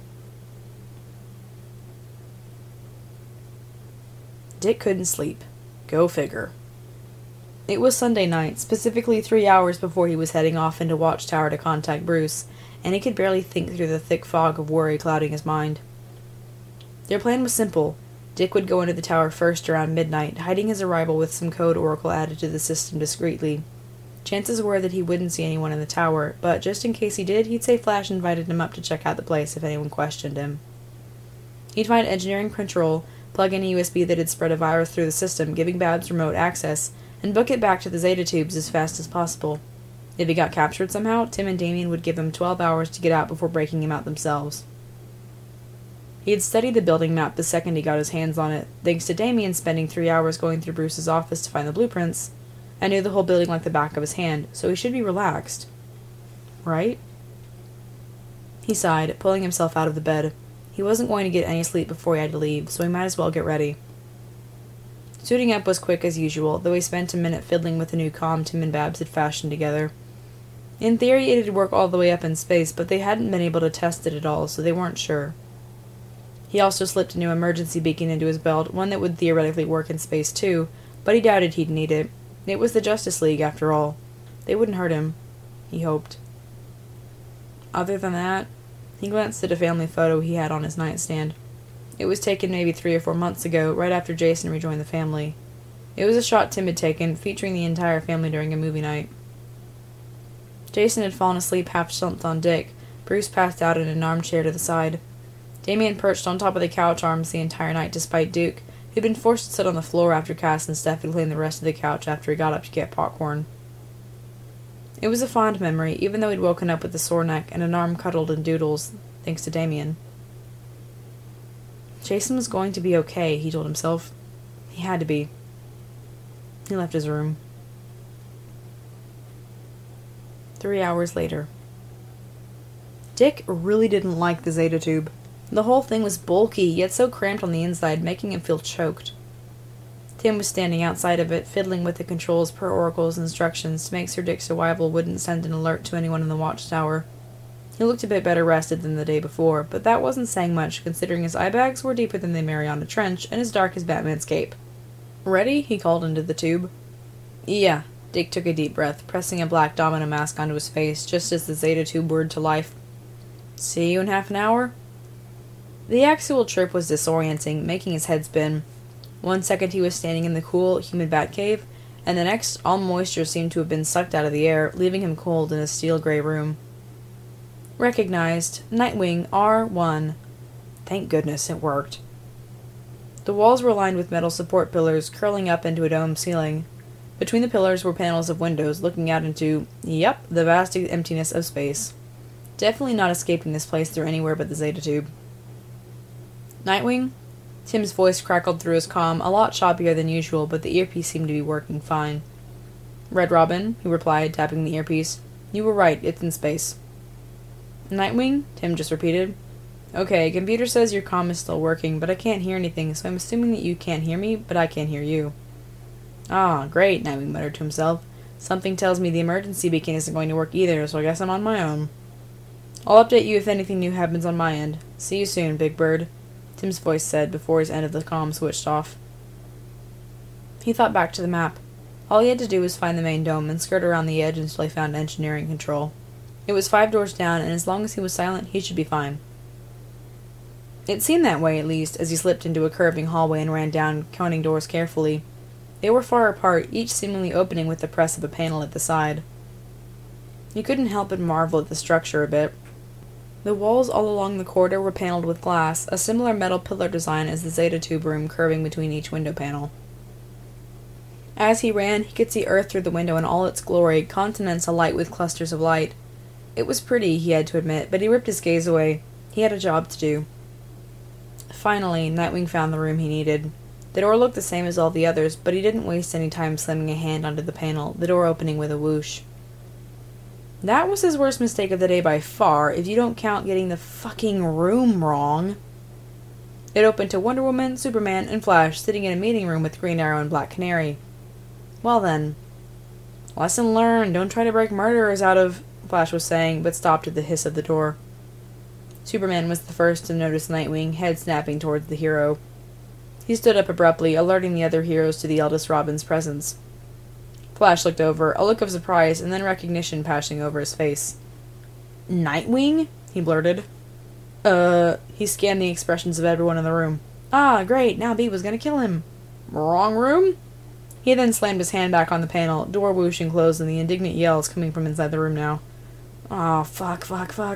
Dick couldn't sleep. Go figure. It was Sunday night, specifically three hours before he was heading off into Watchtower to contact Bruce, and he could barely think through the thick fog of worry clouding his mind. Their plan was simple. Dick would go into the tower first around midnight, hiding his arrival with some code Oracle added to the system discreetly. Chances were that he wouldn't see anyone in the tower, but just in case he did, he'd say Flash invited him up to check out the place if anyone questioned him. He'd find engineering control, plug in a U S B that had spread a virus through the system, giving Babs remote access, and book it back to the Zeta tubes as fast as possible. If he got captured somehow, Tim and Damien would give him twelve hours to get out before breaking him out themselves. He had studied the building map the second he got his hands on it, thanks to Damien spending three hours going through Bruce's office to find the blueprints, and knew the whole building like the back of his hand, so he should be relaxed. Right? He sighed, pulling himself out of the bed. He wasn't going to get any sleep before he had to leave, so he might as well get ready. Suiting up was quick as usual, though he spent a minute fiddling with the new comm Tim and Babs had fashioned together. In theory, it'd work all the way up in space, but they hadn't been able to test it at all, so they weren't sure. He also slipped a new emergency beacon into his belt, one that would theoretically work in space too, but he doubted he'd need it. It was the Justice League, after all. They wouldn't hurt him. He hoped. Other than that, he glanced at a family photo he had on his nightstand. It was taken maybe three or four months ago, right after Jason rejoined the family. It was a shot Tim had taken, featuring the entire family during a movie night. Jason had fallen asleep half slumped on Dick. Bruce passed out in an armchair to the side. Damien perched on top of the couch arms the entire night despite Duke, who'd been forced to sit on the floor after Cass and Steph had cleaned the rest of the couch after he got up to get popcorn. It was a fond memory, even though he'd woken up with a sore neck and an arm cuddled in doodles, thanks to Damien. Jason was going to be okay, he told himself. He had to be. He left his room. Three hours later. Dick really didn't like the Zeta tube. The whole thing was bulky, yet so cramped on the inside, making him feel choked. Tim was standing outside of it, fiddling with the controls per Oracle's instructions to make sure Dick's arrival wouldn't send an alert to anyone in the watchtower. He looked a bit better rested than the day before, but that wasn't saying much, considering his eye bags were deeper than the Mariana Trench and as dark as Batman's cape. "Ready?" he called into the tube. "Yeah." Dick took a deep breath, pressing a black domino mask onto his face, just as the Zeta tube whirred to life. "See you in half an hour?" The actual trip was disorienting, making his head spin. One second he was standing in the cool, humid Batcave, and the next all moisture seemed to have been sucked out of the air, leaving him cold in a steel-gray room. Recognized. Nightwing R one. Thank goodness it worked. The walls were lined with metal support pillars curling up into a dome ceiling. Between the pillars were panels of windows looking out into, yep, the vast emptiness of space. Definitely not escaping this place through anywhere but the Zeta tube. "Nightwing?" Tim's voice crackled through his comm, a lot choppier than usual, but the earpiece seemed to be working fine. "Red Robin," he replied, tapping the earpiece. "You were right, it's in space." "Nightwing?" Tim just repeated. "Okay, computer says your comm is still working, but I can't hear anything, so I'm assuming that you can't hear me, but I can't hear you." "Ah, great," Nightwing muttered to himself. "Something tells me the emergency beacon isn't going to work either, so I guess I'm on my own. I'll update you if anything new happens on my end. See you soon, Big Bird," Tim's voice said before his end of the comm switched off. He thought back to the map. All he had to do was find the main dome and skirt around the edge until he found engineering control. It was five doors down, and as long as he was silent, he should be fine. It seemed that way, at least, as he slipped into a curving hallway and ran down, counting doors carefully. They were far apart, each seemingly opening with the press of a panel at the side. He couldn't help but marvel at the structure a bit. The walls all along the corridor were paneled with glass, a similar metal pillar design as the Zeta tube room curving between each window panel. As he ran, he could see Earth through the window in all its glory, continents alight with clusters of light. It was pretty, he had to admit, but he ripped his gaze away. He had a job to do. Finally, Nightwing found the room he needed. The door looked the same as all the others, but he didn't waste any time slamming a hand onto the panel, the door opening with a whoosh. That was his worst mistake of the day by far, if you don't count getting the fucking room wrong. It opened to Wonder Woman, Superman, and Flash sitting in a meeting room with Green Arrow and Black Canary. Well then. Lesson learned, don't try to break murderers out of... Flash was saying, but stopped at the hiss of the door. Superman was the first to notice Nightwing, head snapping towards the hero. He stood up abruptly, alerting the other heroes to the eldest Robin's presence. Flash looked over, a look of surprise and then recognition passing over his face. "Nightwing?" he blurted. Uh, he scanned the expressions of everyone in the room. "Ah, great, now B was gonna kill him." "Wrong room?" He then slammed his hand back on the panel, door whooshing closed and the indignant yells coming from inside the room now. "Oh, fuck, fuck, fuck."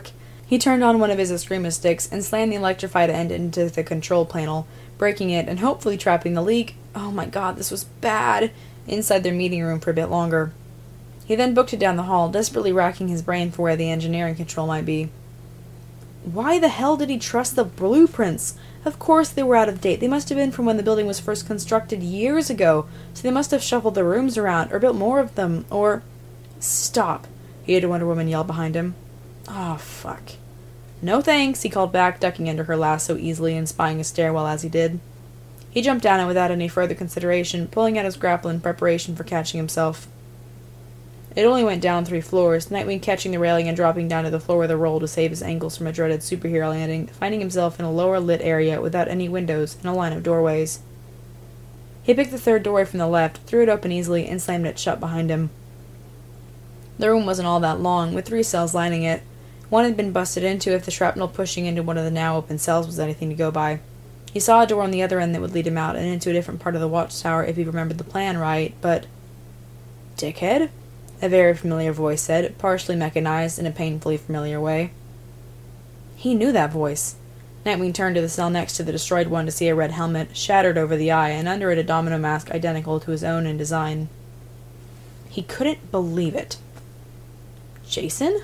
He turned on one of his Eskrima sticks and slammed the electrified end into the control panel, breaking it and hopefully trapping the leak. Oh my god, this was bad! Inside their meeting room for a bit longer. He then booked it down the hall, desperately racking his brain for where the engineering control might be. Why the hell did he trust the blueprints? Of course they were out of date. They must have been from when the building was first constructed years ago, so they must have shuffled the rooms around, or built more of them, or... Stop, he heard Wonder Woman yell behind him. Oh, fuck. No thanks, he called back, ducking under her lasso easily and spying a stairwell as he did. He jumped down it without any further consideration, pulling out his grapple in preparation for catching himself. It only went down three floors, Nightwing catching the railing and dropping down to the floor with a roll to save his ankles from a dreaded superhero landing, finding himself in a lower lit area without any windows and a line of doorways. He picked the third doorway from the left, threw it open easily, and slammed it shut behind him. The room wasn't all that long, with three cells lining it. One had been busted into if the shrapnel pushing into one of the now open cells was anything to go by. He saw a door on the other end that would lead him out and into a different part of the watchtower if he remembered the plan right, but... Dickhead? A very familiar voice said, partially mechanized in a painfully familiar way. He knew that voice. Nightwing turned to the cell next to the destroyed one to see a red helmet, shattered over the eye, and under it a domino mask identical to his own in design. He couldn't believe it. Jason?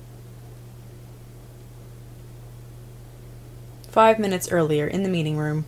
Five minutes earlier, in the meeting room.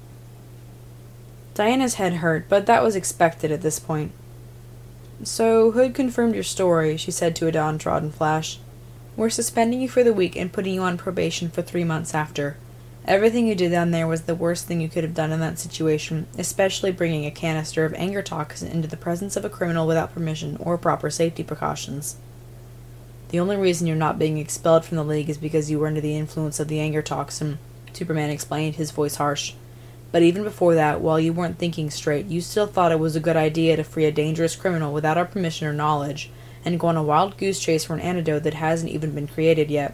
Diana's head hurt, but that was expected at this point. So, Hood confirmed your story, she said to a downtrodden Flash. We're suspending you for the week and putting you on probation for three months after. Everything you did down there was the worst thing you could have done in that situation, especially bringing a canister of anger toxin into the presence of a criminal without permission or proper safety precautions. The only reason you're not being expelled from the League is because you were under the influence of the anger toxin, Superman explained, his voice harsh. But even before that, while you weren't thinking straight, you still thought it was a good idea to free a dangerous criminal without our permission or knowledge, and go on a wild goose chase for an antidote that hasn't even been created yet.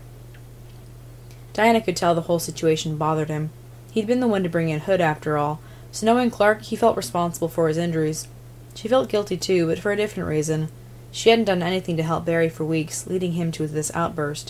Diana could tell the whole situation bothered him. He'd been the one to bring in Hood after all, so knowing Clark, he felt responsible for his injuries. She felt guilty too, but for a different reason. She hadn't done anything to help Barry for weeks, leading him to this outburst.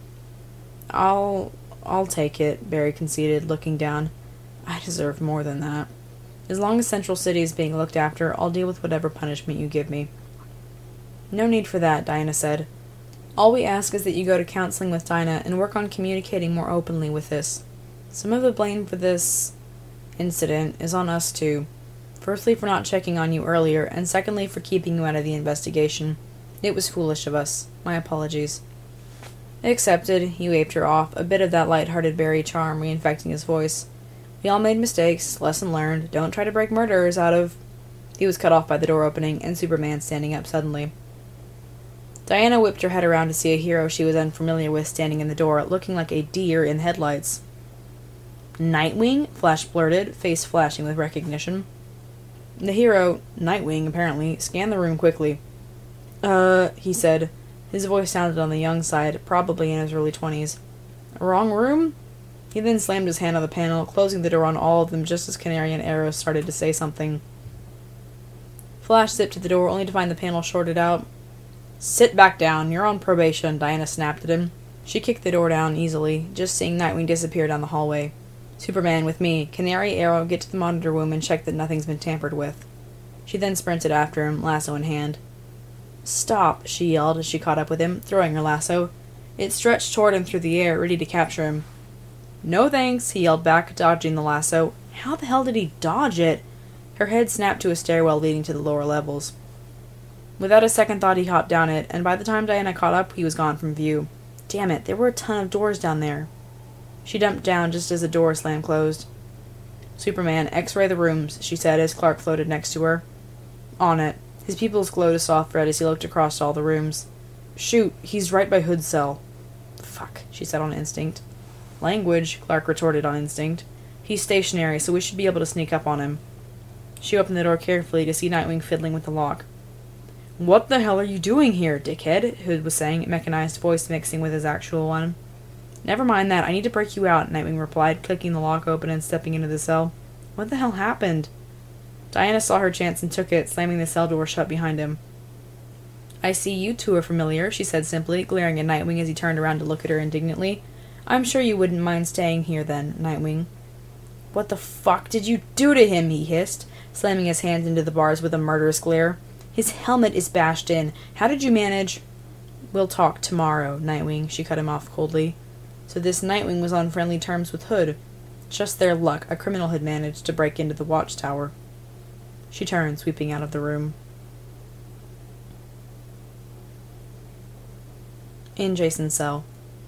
I'll... I'll take it, Barry conceded, looking down. I deserve more than that. As long as Central City is being looked after, I'll deal with whatever punishment you give me. No need for that, Diana said. All we ask is that you go to counseling with Dinah and work on communicating more openly with this. Some of the blame for this incident is on us too. Firstly, for not checking on you earlier, and secondly, for keeping you out of the investigation. It was foolish of us. My apologies. Accepted, he waved her off, a bit of that light-hearted Barry charm reinfecting his voice. We all made mistakes, lesson learned, don't try to break murderers out of... He was cut off by the door opening, and Superman standing up suddenly. Diana whipped her head around to see a hero she was unfamiliar with standing in the door, looking like a deer in headlights. Nightwing? Flash blurted, face flashing with recognition. The hero, Nightwing apparently, scanned the room quickly. Uh, he said. His voice sounded on the young side, probably in his early twenties. Wrong room? He then slammed his hand on the panel, closing the door on all of them just as Canary and Arrow started to say something. Flash zipped to the door, only to find the panel shorted out. Sit back down, you're on probation, Diana snapped at him. She kicked the door down easily, just seeing Nightwing disappear down the hallway. Superman, with me. Canary, Arrow, get to the monitor room and check that nothing's been tampered with. She then sprinted after him, lasso in hand. Stop, she yelled as she caught up with him, throwing her lasso. It stretched toward him through the air, ready to capture him. No thanks, he yelled back, dodging the lasso. How the hell did he dodge it? Her head snapped to a stairwell leading to the lower levels. Without a second thought, he hopped down it, and by the time Diana caught up, he was gone from view. Damn it, there were a ton of doors down there. She dumped down just as the door slammed closed. Superman, X-ray the rooms, she said as Clark floated next to her. On it. His pupils glowed a soft red as he looked across all the rooms. Shoot, he's right by Hood's cell. Fuck, she said on instinct. Language, Clark retorted on instinct. He's stationary, so we should be able to sneak up on him. She opened the door carefully to see Nightwing fiddling with the lock. What the hell are you doing here, dickhead? Hood was saying, mechanized voice mixing with his actual one. Never mind that, I need to break you out, Nightwing replied, clicking the lock open and stepping into the cell. What the hell happened? Diana saw her chance and took it, slamming the cell door shut behind him. I see you two are familiar, she said simply, glaring at Nightwing as he turned around to look at her indignantly. I'm sure you wouldn't mind staying here then, Nightwing. What the fuck did you do to him? He hissed, slamming his hands into the bars with a murderous glare. His helmet is bashed in. How did you manage? We'll talk tomorrow, Nightwing, she cut him off coldly. So this Nightwing was on friendly terms with Hood. Just their luck, a criminal had managed to break into the watchtower. She turned, sweeping out of the room. In Jason's cell.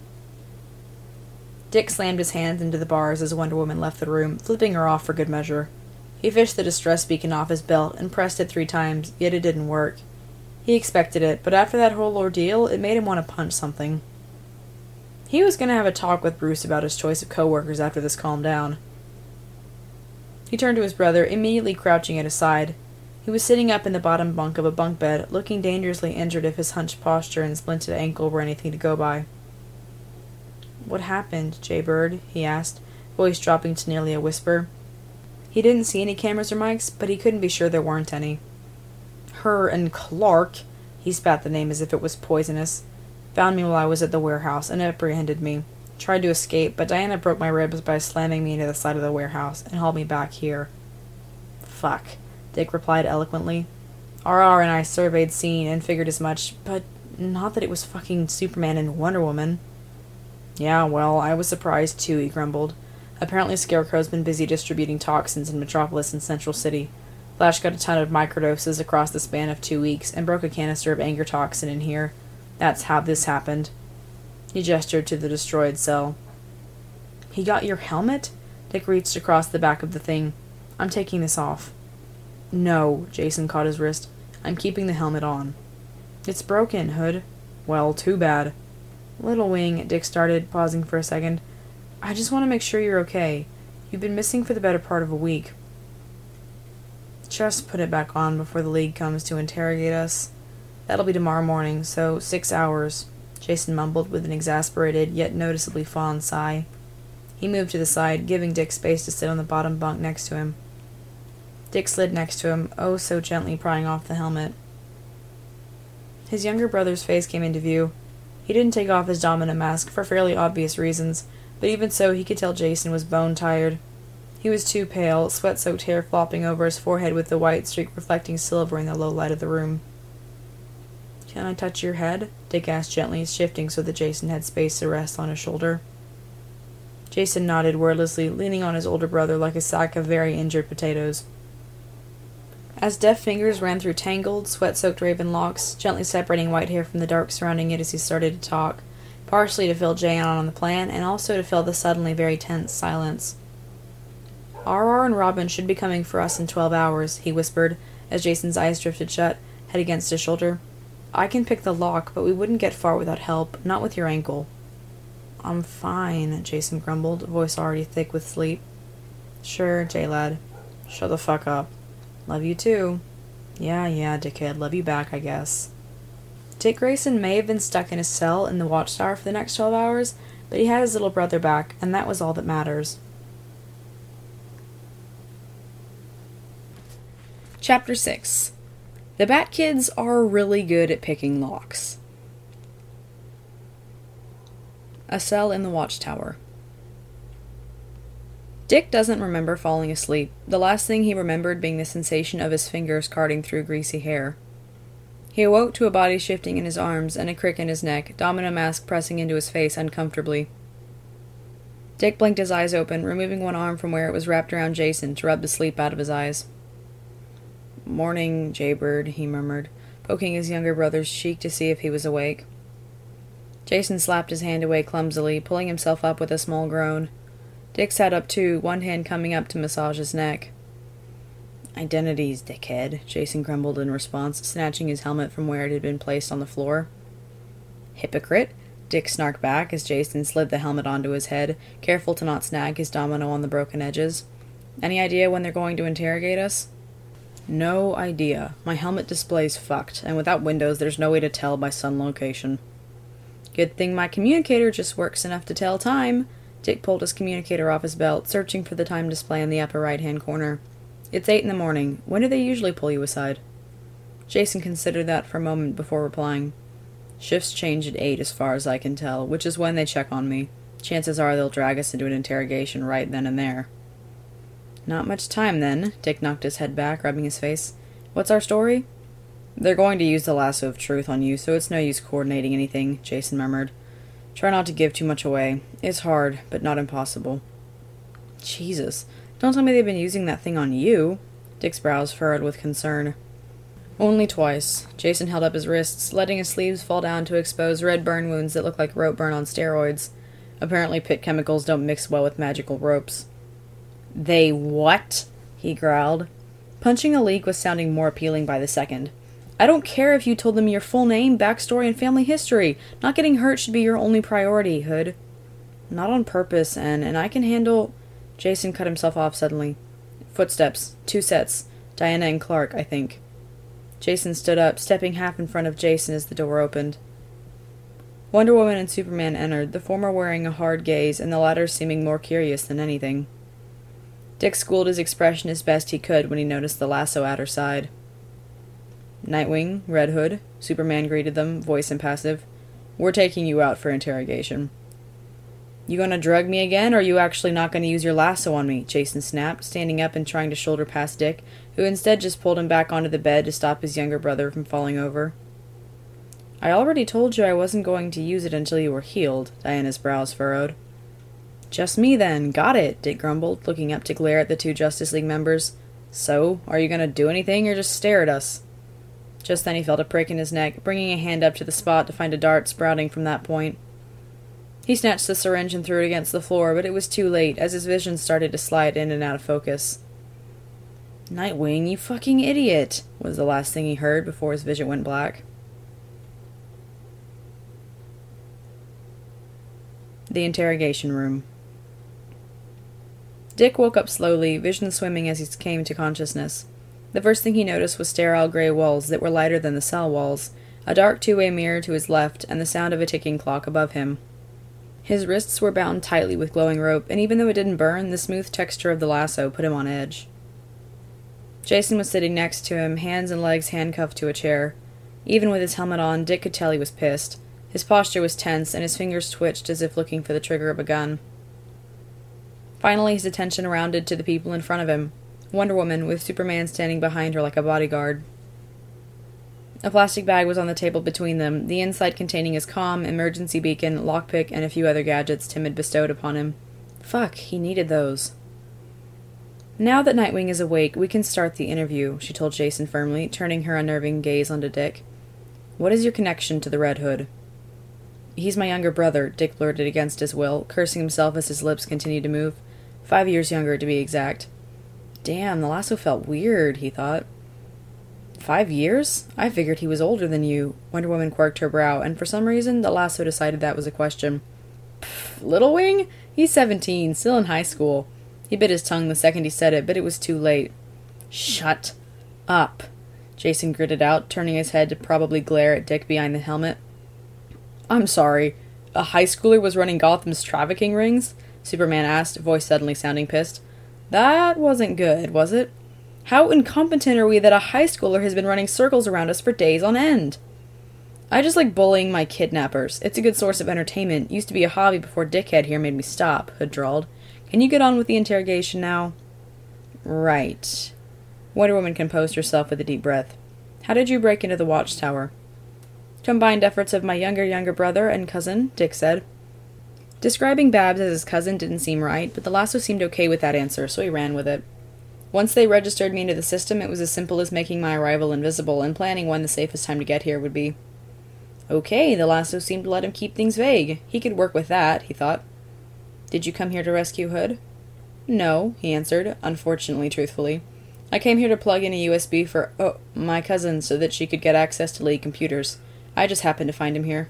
Dick slammed his hands into the bars as Wonder Woman left the room, flipping her off for good measure. He fished the distress beacon off his belt and pressed it three times, yet it didn't work. He expected it, but after that whole ordeal, it made him want to punch something. He was going to have a talk with Bruce about his choice of co-workers after this calmed down. He turned to his brother, immediately crouching at his side. He was sitting up in the bottom bunk of a bunk bed, looking dangerously injured if his hunched posture and splinted ankle were anything to go by. "What happened, Jaybird?" he asked, voice dropping to nearly a whisper. He didn't see any cameras or mics, but he couldn't be sure there weren't any. Her and Clark, he spat the name as if it was poisonous, found me while I was at the warehouse and apprehended me. Tried to escape, but Diana broke my ribs by slamming me into the side of the warehouse and hauled me back here. Fuck, Dick replied eloquently. R R and I surveyed scene and figured as much, but not that it was fucking Superman and Wonder Woman. Yeah, well, I was surprised too, he grumbled. Apparently Scarecrow's been busy distributing toxins in Metropolis and Central City. Flash got a ton of microdoses across the span of two weeks and broke a canister of anger toxin in here. That's how this happened. He gestured to the destroyed cell. He got your helmet? Dick reached across the back of the thing. I'm taking this off. No, Jason caught his wrist. I'm keeping the helmet on. It's broken, Hood. Well, too bad. Little Wing, Dick started, pausing for a second. I just want to make sure you're okay. You've been missing for the better part of a week. Just put it back on before the League comes to interrogate us. That'll be tomorrow morning, so six hours, Jason mumbled with an exasperated yet noticeably fond sigh. He moved to the side, giving Dick space to sit on the bottom bunk next to him. Dick slid next to him, oh so gently prying off the helmet. His younger brother's face came into view. He didn't take off his domino mask for fairly obvious reasons, but even so he could tell Jason was bone-tired. He was too pale, sweat-soaked hair flopping over his forehead with the white streak reflecting silver in the low light of the room. Can I touch your head? Dick asked gently, shifting so that Jason had space to rest on his shoulder. Jason nodded wordlessly, leaning on his older brother like a sack of very injured potatoes. As deft fingers ran through tangled, sweat-soaked raven locks, gently separating white hair from the dark surrounding it as he started to talk, partially to fill Jay in on the plan, and also to fill the suddenly very tense silence. R R and Robin should be coming for us in twelve hours, he whispered, as Jason's eyes drifted shut, head against his shoulder. I can pick the lock, but we wouldn't get far without help, not with your ankle. I'm fine, Jason grumbled, voice already thick with sleep. Sure, J-Lad. Shut the fuck up. Love you too. Yeah, yeah, dickhead, love you back, I guess. Dick Grayson may have been stuck in his cell in the watchtower for the next twelve hours, but he had his little brother back, and that was all that matters. Chapter six. The Bat Kids are really good at picking locks. A cell in the watchtower. Dick doesn't remember falling asleep, the last thing he remembered being the sensation of his fingers carding through greasy hair. He awoke to a body shifting in his arms and a crick in his neck, domino mask pressing into his face uncomfortably. Dick blinked his eyes open, removing one arm from where it was wrapped around Jason to rub the sleep out of his eyes. Morning, Jaybird, he murmured, poking his younger brother's cheek to see if he was awake. Jason slapped his hand away clumsily, pulling himself up with a small groan. Dick sat up too, one hand coming up to massage his neck. Identities, dickhead, Jason grumbled in response, snatching his helmet from where it had been placed on the floor. Hypocrite, Dick snarked back as Jason slid the helmet onto his head, careful to not snag his domino on the broken edges. Any idea when they're going to interrogate us? No idea. My helmet display's fucked, and without windows there's no way to tell by sun location. Good thing my communicator just works enough to tell time. Dick pulled his communicator off his belt, searching for the time display in the upper right-hand corner. It's eight in the morning. When do they usually pull you aside? Jason considered that for a moment before replying. Shifts change at eight as far as I can tell, which is when they check on me. Chances are they'll drag us into an interrogation right then and there. Not much time, then. Dick knocked his head back, rubbing his face. What's our story? They're going to use the lasso of truth on you, so it's no use coordinating anything, Jason murmured. Try not to give too much away. It's hard, but not impossible. Jesus. Don't tell me they've been using that thing on you. Dick's brows furrowed with concern. Only twice. Jason held up his wrists, letting his sleeves fall down to expose red burn wounds that looked like rope burn on steroids. Apparently pit chemicals don't mix well with magical ropes. They what? He growled. Punching a leak was sounding more appealing by the second. I don't care if you told them your full name, backstory, and family history. Not getting hurt should be your only priority, Hood. Not on purpose, Anne, and I can handle... Jason cut himself off suddenly. Footsteps. Two sets. Diana and Clark, I think. Jason stood up, stepping half in front of Jason as the door opened. Wonder Woman and Superman entered, the former wearing a hard gaze, and the latter seeming more curious than anything. Dick schooled his expression as best he could when he noticed the lasso at her side. Nightwing, Red Hood, Superman greeted them, voice impassive. We're taking you out for interrogation. You gonna drug me again, or are you actually not gonna use your lasso on me? Jason snapped, standing up and trying to shoulder past Dick, who instead just pulled him back onto the bed to stop his younger brother from falling over. I already told you I wasn't going to use it until you were healed, Diana's brows furrowed. Just me, then. Got it, Dick grumbled, looking up to glare at the two Justice League members. So, are you gonna do anything, or just stare at us? Just then he felt a prick in his neck, bringing a hand up to the spot to find a dart sprouting from that point. He snatched the syringe and threw it against the floor, but it was too late, as his vision started to slide in and out of focus. Nightwing, you fucking idiot, was the last thing he heard before his vision went black. The interrogation room. Dick woke up slowly, vision swimming as he came to consciousness. The first thing he noticed was sterile gray walls that were lighter than the cell walls, a dark two-way mirror to his left, and the sound of a ticking clock above him. His wrists were bound tightly with glowing rope, and even though it didn't burn, the smooth texture of the lasso put him on edge. Jason was sitting next to him, hands and legs handcuffed to a chair. Even with his helmet on, Dick could tell he was pissed. His posture was tense, and his fingers twitched as if looking for the trigger of a gun. Finally, his attention rounded to the people in front of him. Wonder Woman, with Superman standing behind her like a bodyguard. A plastic bag was on the table between them, the inside containing his comm, emergency beacon, lockpick, and a few other gadgets Tim had bestowed upon him. Fuck, he needed those. Now that Nightwing is awake, we can start the interview, she told Jason firmly, turning her unnerving gaze onto Dick. What is your connection to the Red Hood? He's my younger brother, Dick blurted against his will, cursing himself as his lips continued to move. Five years younger, to be exact. Damn, the lasso felt weird, he thought. Five years? I figured he was older than you. Wonder Woman quirked her brow, and for some reason, the lasso decided that was a question. Pfft, Little Wing? He's seventeen, still in high school. He bit his tongue the second he said it, but it was too late. Shut up, Jason gritted out, turning his head to probably glare at Dick behind the helmet. I'm sorry. A high schooler was running Gotham's trafficking rings? Superman asked, voice suddenly sounding pissed. That wasn't good, was it? How incompetent are we that a high schooler has been running circles around us for days on end? I just like bullying my kidnappers. It's a good source of entertainment. Used to be a hobby before Dickhead here made me stop, Hood drawled. Can you get on with the interrogation now? Right. Wonder Woman composed herself with a deep breath. How did you break into the watchtower? Combined efforts of my younger, younger brother and cousin, Dick said. Describing Babs as his cousin didn't seem right, but the lasso seemed okay with that answer, so he ran with it. Once they registered me into the system, it was as simple as making my arrival invisible and planning when the safest time to get here would be. Okay, the lasso seemed to let him keep things vague. He could work with that, he thought. Did you come here to rescue Hood? No, he answered, unfortunately truthfully. I came here to plug in a U S B for, oh, my cousin so that she could get access to League computers. I just happened to find him here.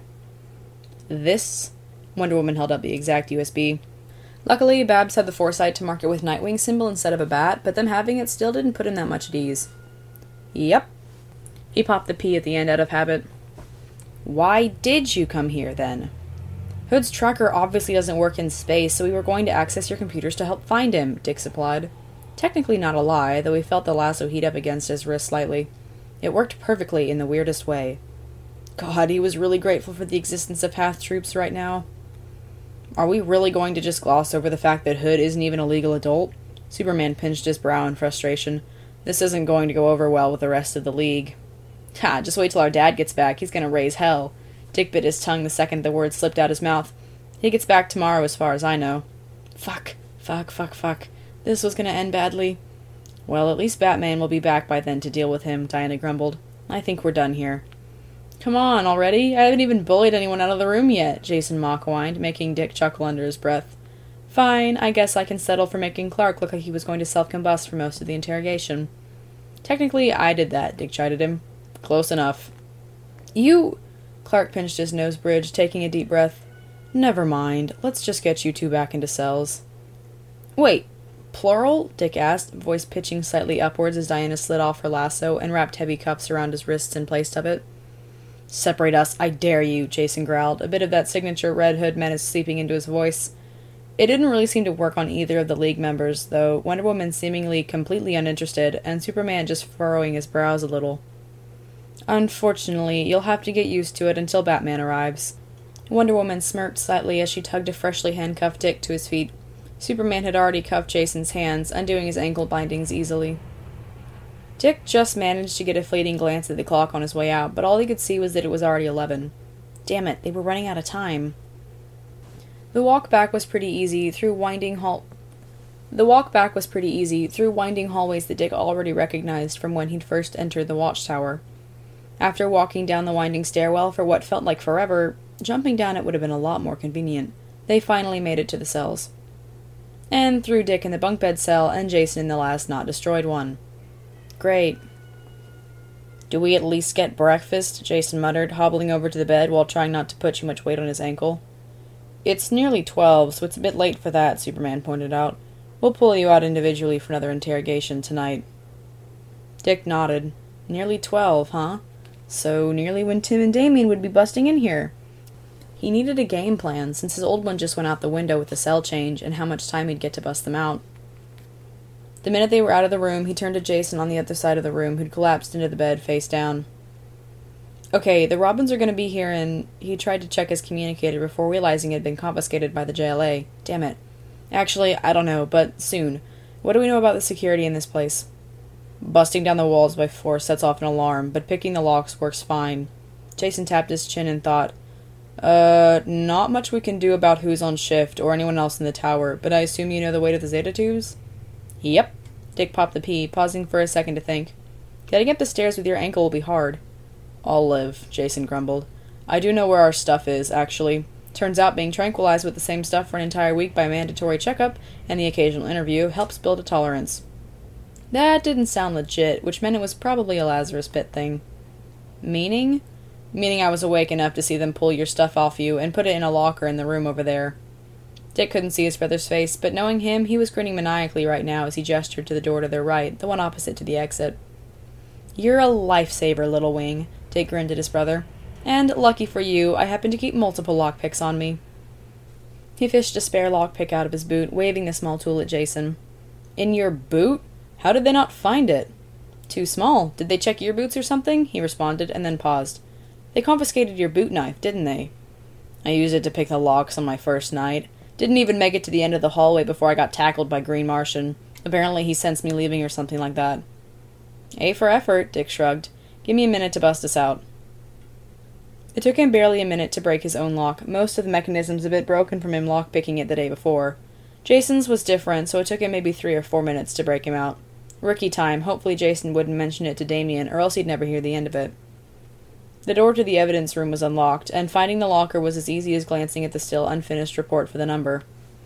This? Wonder Woman held up the exact U S B. Luckily, Babs had the foresight to mark it with Nightwing symbol instead of a bat, but them having it still didn't put him that much at ease. Yep. He popped the P at the end out of habit. Why did you come here, then? Hood's tracker obviously doesn't work in space, so we were going to access your computers to help find him, Dick supplied. Technically not a lie, though he felt the lasso heat up against his wrist slightly. It worked perfectly in the weirdest way. God, he was really grateful for the existence of Hath troops right now. Are we really going to just gloss over the fact that Hood isn't even a legal adult? Superman pinched his brow in frustration. This isn't going to go over well with the rest of the League. Ha, just wait till our dad gets back. He's going to raise hell. Dick bit his tongue the second the word slipped out his mouth. He gets back tomorrow as far as I know. Fuck, fuck, fuck, fuck. This was going to end badly. Well, at least Batman will be back by then to deal with him, Diana grumbled. I think we're done here. Come on, already? I haven't even bullied anyone out of the room yet, Jason mock-whined, making Dick chuckle under his breath. Fine, I guess I can settle for making Clark look like he was going to self-combust for most of the interrogation. Technically, I did that, Dick chided him. Close enough. You... Clark pinched his nose bridge, taking a deep breath. Never mind. Let's just get you two back into cells. Wait, plural? Dick asked, voice pitching slightly upwards as Diana slid off her lasso and wrapped heavy cuffs around his wrists in place of it. Separate us, I dare you, Jason growled, a bit of that signature Red Hood menace seeping into his voice. It didn't really seem to work on either of the League members, though, Wonder Woman seemingly completely uninterested, and Superman just furrowing his brows a little. Unfortunately, you'll have to get used to it until Batman arrives. Wonder Woman smirked slightly as she tugged a freshly handcuffed Dick to his feet. Superman had already cuffed Jason's hands, undoing his ankle bindings easily. Dick just managed to get a fleeting glance at the clock on his way out, but all he could see was that it was already eleven. Damn it, they were running out of time. The walk back was pretty easy through winding hall... The walk back was pretty easy through winding hallways that Dick already recognized from when he'd first entered the watchtower. After walking down the winding stairwell for what felt like forever, jumping down it would have been a lot more convenient. They finally made it to the cells. And threw Dick in the bunk bed cell and Jason in the last not destroyed one. Great. Do we at least get breakfast? Jason muttered, hobbling over to the bed while trying not to put too much weight on his ankle. It's nearly twelve, so it's a bit late for that, Superman pointed out. We'll pull you out individually for another interrogation tonight. Dick nodded. Nearly twelve, huh? So nearly when Tim and Damien would be busting in here. He needed a game plan, since his old one just went out the window with the cell change and how much time he'd get to bust them out. The minute they were out of the room, he turned to Jason on the other side of the room, who'd collapsed into the bed face down. Okay, the Robins are going to be here, and he tried to check his communicator before realizing it had been confiscated by the J L A. Damn it. Actually, I don't know, but soon. What do we know about the security in this place? Busting down the walls by force sets off an alarm, but picking the locks works fine. Jason tapped his chin and thought, Uh, not much we can do about who's on shift or anyone else in the tower, but I assume you know the way to the Zeta tubes? Yep. Dick popped the pea, pausing for a second to think. Getting up the stairs with your ankle will be hard. I'll live, Jason grumbled. I do know where our stuff is, actually. Turns out being tranquilized with the same stuff for an entire week by mandatory checkup and the occasional interview helps build a tolerance. That didn't sound legit, which meant it was probably a Lazarus Pit thing. Meaning? Meaning I was awake enough to see them pull your stuff off you and put it in a locker in the room over there. Dick couldn't see his brother's face, but knowing him, he was grinning maniacally right now as he gestured to the door to their right, the one opposite to the exit. You're a lifesaver, Little Wing, Dick grinned at his brother. And, lucky for you, I happen to keep multiple lockpicks on me. He fished a spare lockpick out of his boot, waving the small tool at Jason. In your boot? How did they not find it? Too small. Did they check your boots or something? He responded, and then paused. They confiscated your boot knife, didn't they? I used it to pick the locks on my first night. Didn't even make it to the end of the hallway before I got tackled by Green Martian. Apparently he sensed me leaving or something like that. A for effort, Dick shrugged. Give me a minute to bust us out. It took him barely a minute to break his own lock, most of the mechanisms a bit broken from him lock-picking it the day before. Jason's was different, so it took him maybe three or four minutes to break him out. Rookie time, hopefully Jason wouldn't mention it to Damien, or else he'd never hear the end of it. The door to the evidence room was unlocked, and finding the locker was as easy as glancing at the still unfinished report for the number.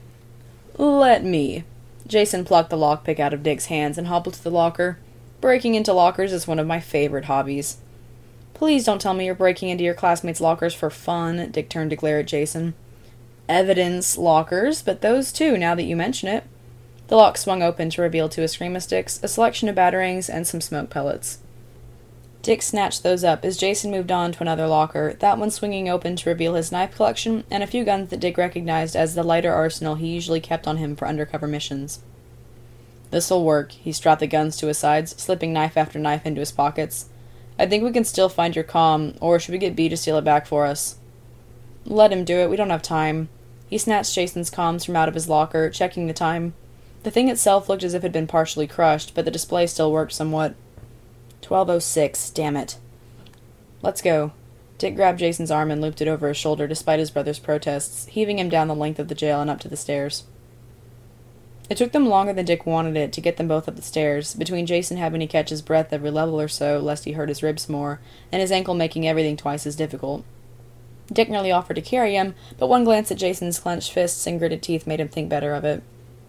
Let me. Jason plucked the lockpick out of Dick's hands and hobbled to the locker. Breaking into lockers is one of my favorite hobbies. Please don't tell me you're breaking into your classmates' lockers for fun, Dick turned to glare at Jason. Evidence lockers, but those too, now that you mention it. The lock swung open to reveal two Eskrima sticks, a selection of batarangs, and some smoke pellets. Dick snatched those up as Jason moved on to another locker, that one swinging open to reveal his knife collection and a few guns that Dick recognized as the lighter arsenal he usually kept on him for undercover missions. This'll work. He strapped the guns to his sides, slipping knife after knife into his pockets. I think we can still find your comm, or should we get B to steal it back for us? Let him do it. We don't have time. He He snatched Jason's comms from out of his locker, checking the time. The thing itself looked as if it had been partially crushed, but the display still worked somewhat. twelve oh six, damn it. Let's go. Dick grabbed Jason's arm and looped it over his shoulder despite his brother's protests, heaving him down the length of the jail and up to the stairs. It took them longer than Dick wanted it to get them both up the stairs, between Jason having to catch his breath every level or so lest he hurt his ribs more, and his ankle making everything twice as difficult. Dick nearly offered to carry him, but one glance at Jason's clenched fists and gritted teeth made him think better of it.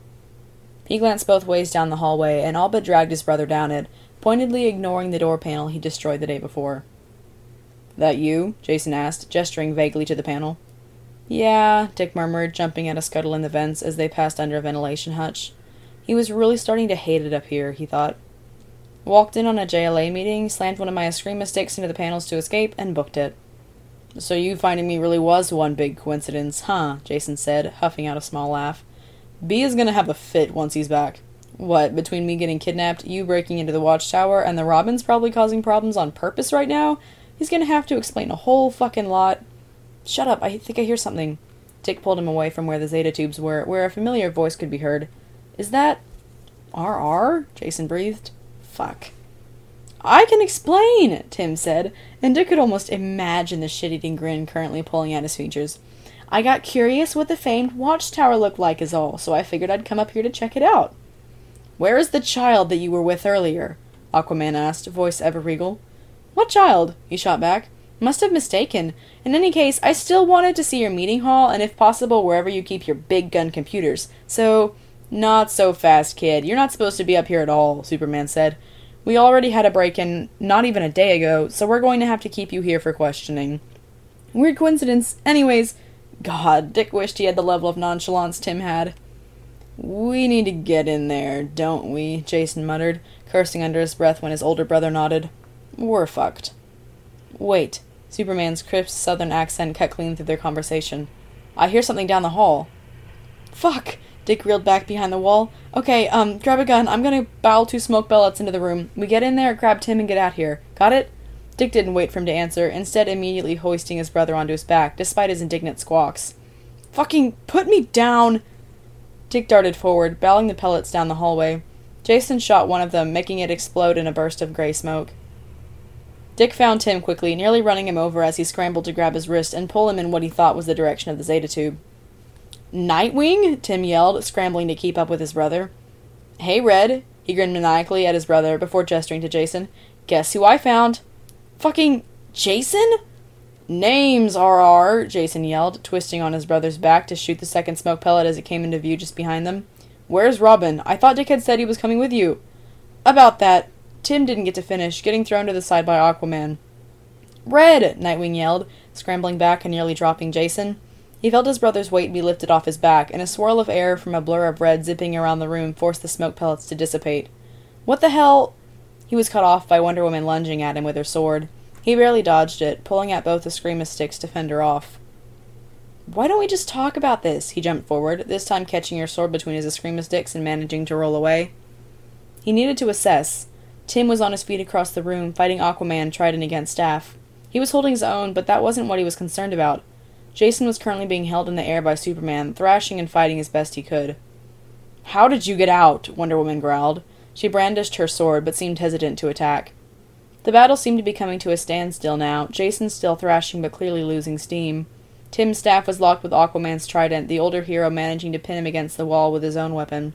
He glanced both ways down the hallway and all but dragged his brother down it, pointedly ignoring the door panel he destroyed the day before. "That you?" Jason asked, gesturing vaguely to the panel. "Yeah," Dick murmured, jumping at a scuttle in the vents as they passed under a ventilation hutch. He was really starting to hate it up here, he thought. Walked in on a J L A meeting, slammed one of my Eskrima sticks into the panels to escape, and booked it. "So you finding me really was one big coincidence, huh?" Jason said, huffing out a small laugh. "B is gonna have a fit once he's back. What, between me getting kidnapped, you breaking into the watchtower, and the Robins probably causing problems on purpose right now, he's gonna have to explain a whole fucking lot." "Shut up, I think I hear something." Dick pulled him away from where the Zeta tubes were, where a familiar voice could be heard. "Is that... R R?" Jason breathed. "Fuck." "I can explain," Tim said, and Dick could almost imagine the shit-eating grin currently pulling at his features. "I got curious what the famed watchtower looked like is all, so I figured I'd come up here to check it out." "Where is the child that you were with earlier?" Aquaman asked, voice ever regal. "What child?" he shot back. "Must have mistaken. In any case, I still wanted to see your meeting hall, and if possible, wherever you keep your big gun computers. So, not so fast, kid. You're not supposed to be up here at all," Superman said. "We already had a break-in not even a day ago, so we're going to have to keep you here for questioning." Weird coincidence. Anyways, God, Dick wished he had the level of nonchalance Tim had. "We need to get in there, don't we?" Jason muttered, cursing under his breath when his older brother nodded. "We're fucked." "Wait." Superman's crisp southern accent cut clean through their conversation. "I hear something down the hall." "Fuck!" Dick reeled back behind the wall. "Okay, um, grab a gun. I'm gonna barrel two smoke pellets into the room. We get in there, grab Tim, and get out here. Got it?" Dick didn't wait for him to answer, instead immediately hoisting his brother onto his back, despite his indignant squawks. "Fucking put me down!" Dick darted forward, barreling the pellets down the hallway. Jason shot one of them, making it explode in a burst of gray smoke. Dick found Tim quickly, nearly running him over as he scrambled to grab his wrist and pull him in what he thought was the direction of the Zeta tube. "Nightwing?" Tim yelled, scrambling to keep up with his brother. "Hey, Red." He grinned maniacally at his brother before gesturing to Jason. "Guess who I found?" "Fucking Jason?" "Names, R R," Jason yelled, twisting on his brother's back to shoot the second smoke pellet as it came into view just behind them. "Where's Robin? I thought Dick had said he was coming with you." "About that." Tim didn't get to finish, getting thrown to the side by Aquaman. "Red!" Nightwing yelled, scrambling back and nearly dropping Jason. He felt his brother's weight be lifted off his back, and a swirl of air from a blur of red zipping around the room forced the smoke pellets to dissipate. "What the hell?" He was cut off by Wonder Woman lunging at him with her sword. He barely dodged it, pulling at both the Eskrima sticks to fend her off. "Why don't we just talk about this?" He jumped forward, this time catching her sword between his Eskrima sticks and managing to roll away. He needed to assess. Tim was on his feet across the room, fighting Aquaman trident against staff. He was holding his own, but that wasn't what he was concerned about. Jason was currently being held in the air by Superman, thrashing and fighting as best he could. "How did you get out?" Wonder Woman growled. She brandished her sword, but seemed hesitant to attack. The battle seemed to be coming to a standstill now, Jason still thrashing but clearly losing steam. Tim's staff was locked with Aquaman's trident, the older hero managing to pin him against the wall with his own weapon.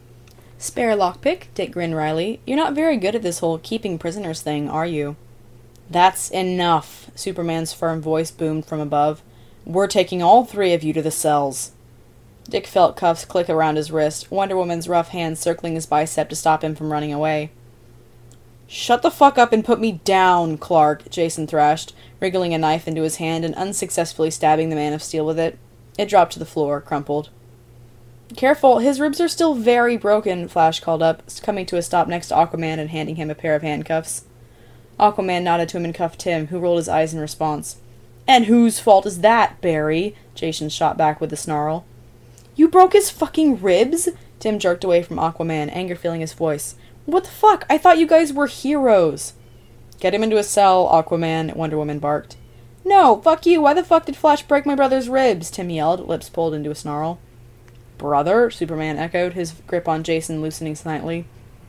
"Spare lockpick?" Dick grinned wryly. "You're not very good at this whole keeping prisoners thing, are you?" "That's enough," Superman's firm voice boomed from above. "We're taking all three of you to the cells." Dick felt cuffs click around his wrist, Wonder Woman's rough hand circling his bicep to stop him from running away. "Shut the fuck up and put me down, Clark," Jason thrashed, wriggling a knife into his hand and unsuccessfully stabbing the Man of Steel with it. It dropped to the floor, crumpled. "Careful, his ribs are still very broken," Flash called up, coming to a stop next to Aquaman and handing him a pair of handcuffs. Aquaman nodded to him and cuffed Tim, who rolled his eyes in response. "And whose fault is that, Barry?" Jason shot back with a snarl. "You broke his fucking ribs?" Tim jerked away from Aquaman, anger filling his voice. "What the fuck? I thought you guys were heroes." "Get him into a cell, Aquaman," Wonder Woman barked. No, fuck you, why the fuck did Flash break my brother's ribs? Tim yelled, lips pulled into a snarl. Brother? Superman echoed, his grip on Jason loosening slightly.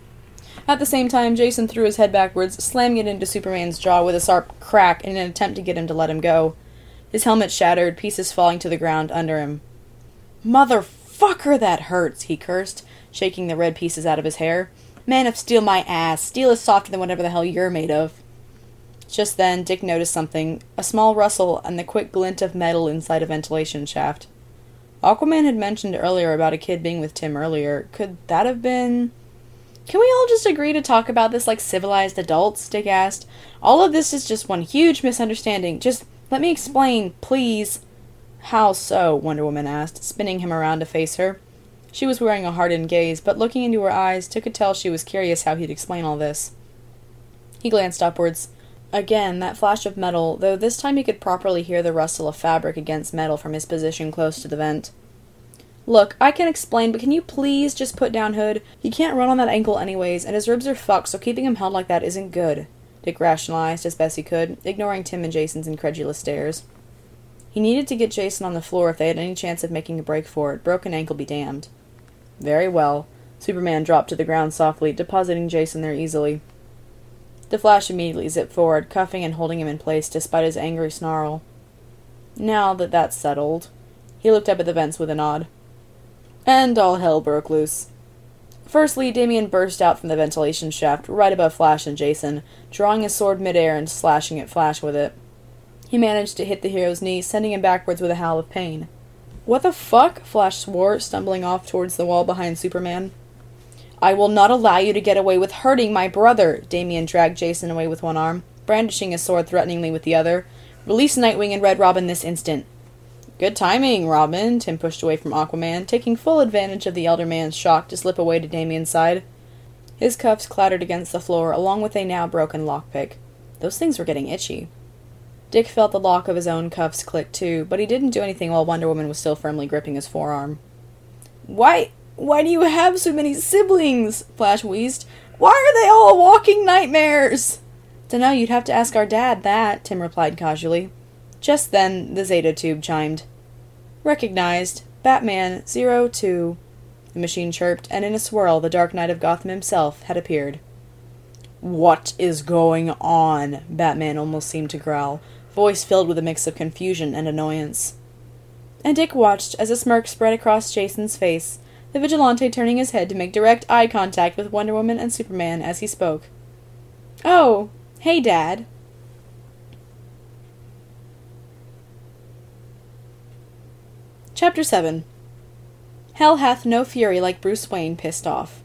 At the same time, Jason threw his head backwards, slamming it into Superman's jaw with a sharp crack in an attempt to get him to let him go. His helmet shattered, pieces falling to the ground under him. Motherfucker, that hurts, he cursed, shaking the red pieces out of his hair. Man of Steel my ass. Steel is softer than whatever the hell you're made of. Just then, Dick noticed something, a small rustle and the quick glint of metal inside a ventilation shaft. Aquaman had mentioned earlier about a kid being with Tim earlier. Could that have been... Can we all just agree to talk about this like civilized adults? Dick asked. All of this is just one huge misunderstanding. Just let me explain, please. How so? Wonder Woman asked, spinning him around to face her. She was wearing a hardened gaze, but looking into her eyes, Dick could tell she was curious how he'd explain all this. He glanced upwards. Again, that flash of metal, though this time he could properly hear the rustle of fabric against metal from his position close to the vent. Look, I can explain, but can you please just put down Hood? He can't run on that ankle anyways, and his ribs are fucked, so keeping him held like that isn't good, Dick rationalized as best he could, ignoring Tim and Jason's incredulous stares. He needed to get Jason on the floor if they had any chance of making a break for it. Broken ankle be damned. Very well. Superman dropped to the ground softly, depositing Jason there easily. The Flash immediately zipped forward, cuffing and holding him in place despite his angry snarl. Now that that's settled, he looked up at the vents with a nod. And all hell broke loose. Firstly, Damian burst out from the ventilation shaft right above Flash and Jason, drawing his sword midair and slashing at Flash with it. He managed to hit the hero's knee, sending him backwards with a howl of pain. What the fuck? Flash swore, stumbling off towards the wall behind Superman. I will not allow you to get away with hurting my brother! Damian dragged Jason away with one arm, brandishing his sword threateningly with the other. Release Nightwing and Red Robin this instant. Good timing, Robin. Tim pushed away from Aquaman, taking full advantage of the elder man's shock to slip away to Damian's side. His cuffs clattered against the floor, along with a now broken lockpick. Those things were getting itchy. Dick felt the lock of his own cuffs click too, but he didn't do anything while Wonder Woman was still firmly gripping his forearm. Why, why do you have so many siblings? Flash wheezed. Why are they all walking nightmares? Dunno, you'd have to ask our dad that, Tim replied casually. Just then, the Zeta tube chimed. Recognized. Batman, zero two. The machine chirped, and in a swirl, the Dark Knight of Gotham himself had appeared. What is going on? Batman almost seemed to growl, voice filled with a mix of confusion and annoyance. And Dick watched as a smirk spread across Jason's face, the Vigilante turning his head to make direct eye contact with Wonder Woman and Superman as he spoke. Oh, hey, Dad. Chapter seven. Hell hath no fury like Bruce Wayne pissed off.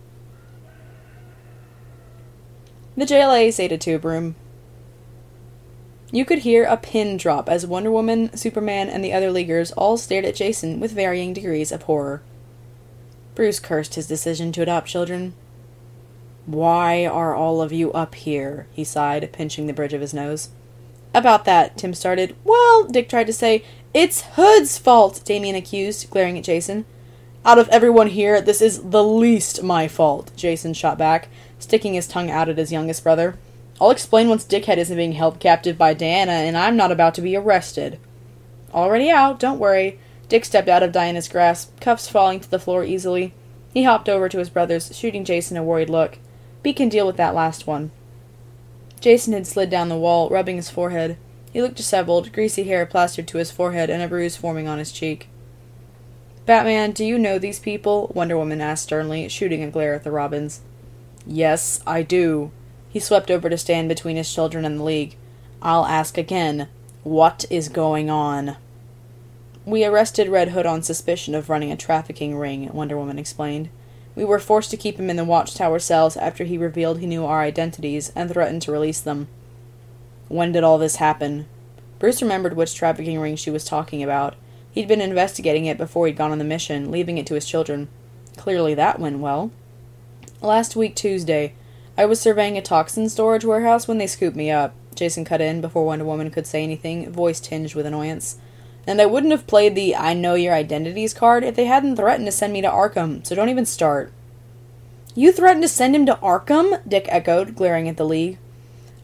The J L A Zeta Tube Room. You could hear a pin drop as Wonder Woman, Superman, and the other Leaguers all stared at Jason with varying degrees of horror. Bruce cursed his decision to adopt children. Why are all of you up here? He sighed, pinching the bridge of his nose. About that, Tim started. Well, Dick tried to say. It's Hood's fault, Damian accused, glaring at Jason. Out of everyone here, this is the least my fault, Jason shot back, sticking his tongue out at his youngest brother. I'll explain once Dickhead isn't being held captive by Diana, and I'm not about to be arrested. Already out, don't worry. Dick stepped out of Diana's grasp, cuffs falling to the floor easily. He hopped over to his brothers, shooting Jason a worried look. Beak can deal with that last one. Jason had slid down the wall, rubbing his forehead. He looked disheveled, greasy hair plastered to his forehead and a bruise forming on his cheek. Batman, do you know these people? Wonder Woman asked sternly, shooting a glare at the Robins. Yes, I do. He swept over to stand between his children and the League. I'll ask again. What is going on? We arrested Red Hood on suspicion of running a trafficking ring, Wonder Woman explained. We were forced to keep him in the Watchtower cells after he revealed he knew our identities and threatened to release them. When did all this happen? Bruce remembered which trafficking ring she was talking about. He'd been investigating it before he'd gone on the mission, leaving it to his children. Clearly that went well. Last week Tuesday, I was surveying a toxin storage warehouse when they scooped me up. Jason cut in before Wonder Woman could say anything, voice tinged with annoyance. And I wouldn't have played the I know your identities card if they hadn't threatened to send me to Arkham, so don't even start. You threatened to send him to Arkham? Dick echoed, glaring at the League.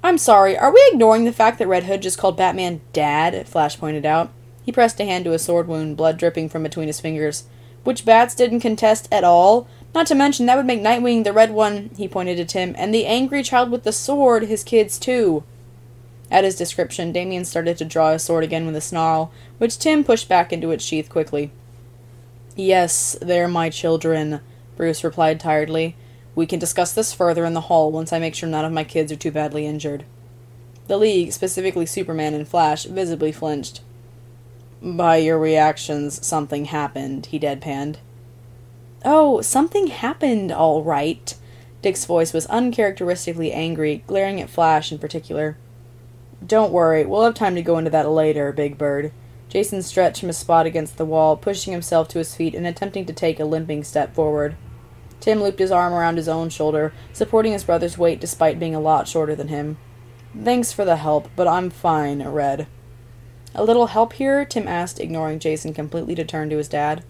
I'm sorry, are we ignoring the fact that Red Hood just called Batman Dad? Flash pointed out. He pressed a hand to a sword wound, blood dripping from between his fingers. Which Bats didn't contest at all? Not to mention, that would make Nightwing the red one, he pointed to Tim, and the angry child with the sword his kids too. At his description, Damian started to draw his sword again with a snarl, which Tim pushed back into its sheath quickly. Yes, they're my children, Bruce replied tiredly. We can discuss this further in the hall once I make sure none of my kids are too badly injured. The League, specifically Superman and Flash, visibly flinched. By your reactions, something happened, he deadpanned. Oh, something happened, all right. Dick's voice was uncharacteristically angry, glaring at Flash in particular. Don't worry, we'll have time to go into that later, Big Bird. Jason stretched from his spot against the wall, pushing himself to his feet and attempting to take a limping step forward. Tim looped his arm around his own shoulder, supporting his brother's weight despite being a lot shorter than him. Thanks for the help, but I'm fine, Red. A little help here? Tim asked, ignoring Jason completely to turn to his dad.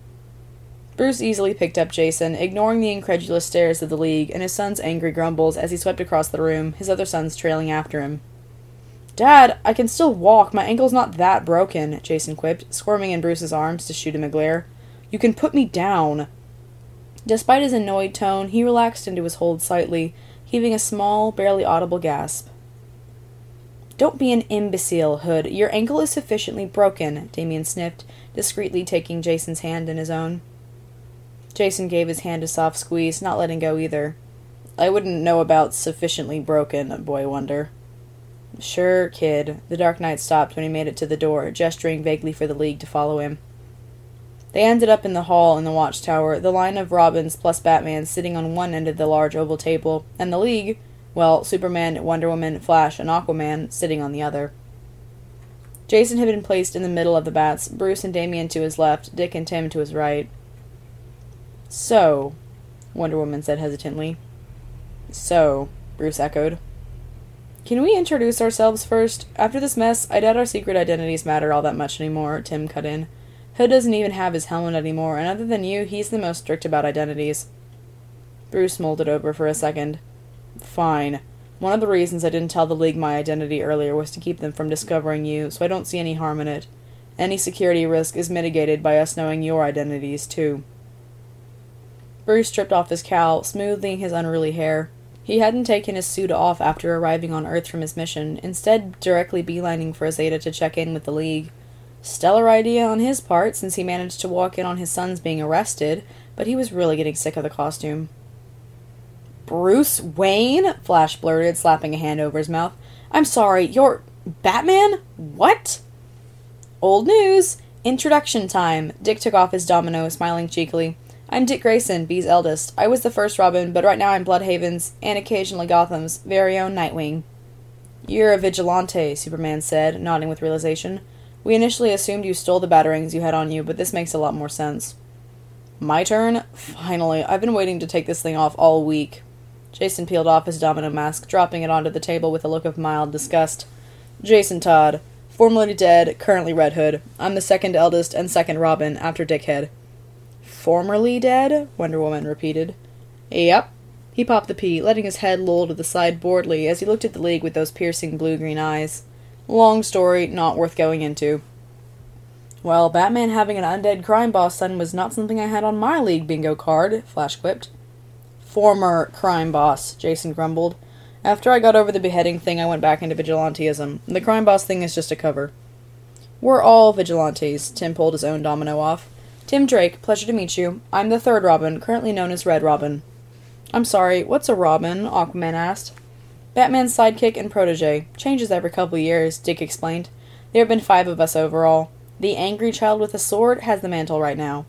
Bruce easily picked up Jason, ignoring the incredulous stares of the League and his son's angry grumbles as he swept across the room, his other sons trailing after him. Dad, I can still walk. My ankle's not that broken, Jason quipped, squirming in Bruce's arms to shoot him a glare. You can put me down. Despite his annoyed tone, he relaxed into his hold slightly, heaving a small, barely audible gasp. Don't be an imbecile, Hood. Your ankle is sufficiently broken, Damian sniffed, discreetly taking Jason's hand in his own. Jason gave his hand a soft squeeze, not letting go either. I wouldn't know about sufficiently broken, boy wonder. Sure, kid. The Dark Knight stopped when he made it to the door, gesturing vaguely for the League to follow him. They ended up in the hall in the watchtower, the line of Robins plus Batman sitting on one end of the large oval table, and the League, well, Superman, Wonder Woman, Flash, and Aquaman sitting on the other. Jason had been placed in the middle of the bats, Bruce and Damian to his left, Dick and Tim to his right. So, Wonder Woman said hesitantly. So, Bruce echoed. Can we introduce ourselves first? After this mess, I doubt our secret identities matter all that much anymore, Tim cut in. Hood doesn't even have his helmet anymore, and other than you, he's the most strict about identities. Bruce mulled it over for a second. Fine. One of the reasons I didn't tell the League my identity earlier was to keep them from discovering you, so I don't see any harm in it. Any security risk is mitigated by us knowing your identities, too. Bruce stripped off his cowl, smoothing his unruly hair. He hadn't taken his suit off after arriving on Earth from his mission, instead directly beelining for Zeta to check in with the League. Stellar idea on his part, since he managed to walk in on his sons being arrested, but he was really getting sick of the costume. Bruce Wayne? Flash blurted, slapping a hand over his mouth. I'm sorry, you're... Batman? What? Old news! Introduction time. Dick took off his domino, smiling cheekily. I'm Dick Grayson, B's eldest. I was the first Robin, but right now I'm Bloodhaven's, and occasionally Gotham's, very own Nightwing. You're a vigilante, Superman said, nodding with realization. We initially assumed you stole the batarangs you had on you, but this makes a lot more sense. My turn? Finally, I've been waiting to take this thing off all week. Jason peeled off his domino mask, dropping it onto the table with a look of mild disgust. Jason Todd, formerly dead, currently Red Hood. I'm the second eldest and second Robin, after Dickhead. Formerly dead? Wonder Woman repeated. Yep. He popped the pea, letting his head loll to the side boredly as he looked at the League with those piercing blue-green eyes. Long story, not worth going into. Well, Batman having an undead crime boss son was not something I had on my League bingo card, Flash quipped. Former crime boss, Jason grumbled. After I got over the beheading thing, I went back into vigilantism. The crime boss thing is just a cover. We're all vigilantes, Tim pulled his own domino off. Tim Drake, pleasure to meet you. I'm the third Robin, currently known as Red Robin. I'm sorry, what's a Robin? Aquaman asked. Batman's sidekick and protege. Changes every couple years, Dick explained. There have been five of us overall. The angry child with a sword has the mantle right now.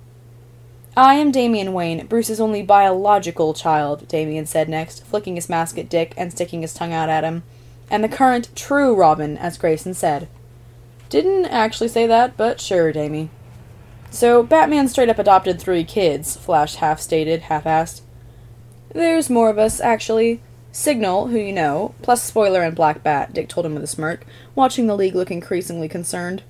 I am Damian Wayne, Bruce's only biological child, Damian said next, flicking his mask at Dick and sticking his tongue out at him. And the current true Robin, as Grayson said. Didn't actually say that, but sure, Damie. So, Batman straight up adopted three kids, Flash half-stated, half-assed. There's more of us, actually. Signal, who you know, plus Spoiler and Black Bat, Dick told him with a smirk, watching the League look increasingly concerned.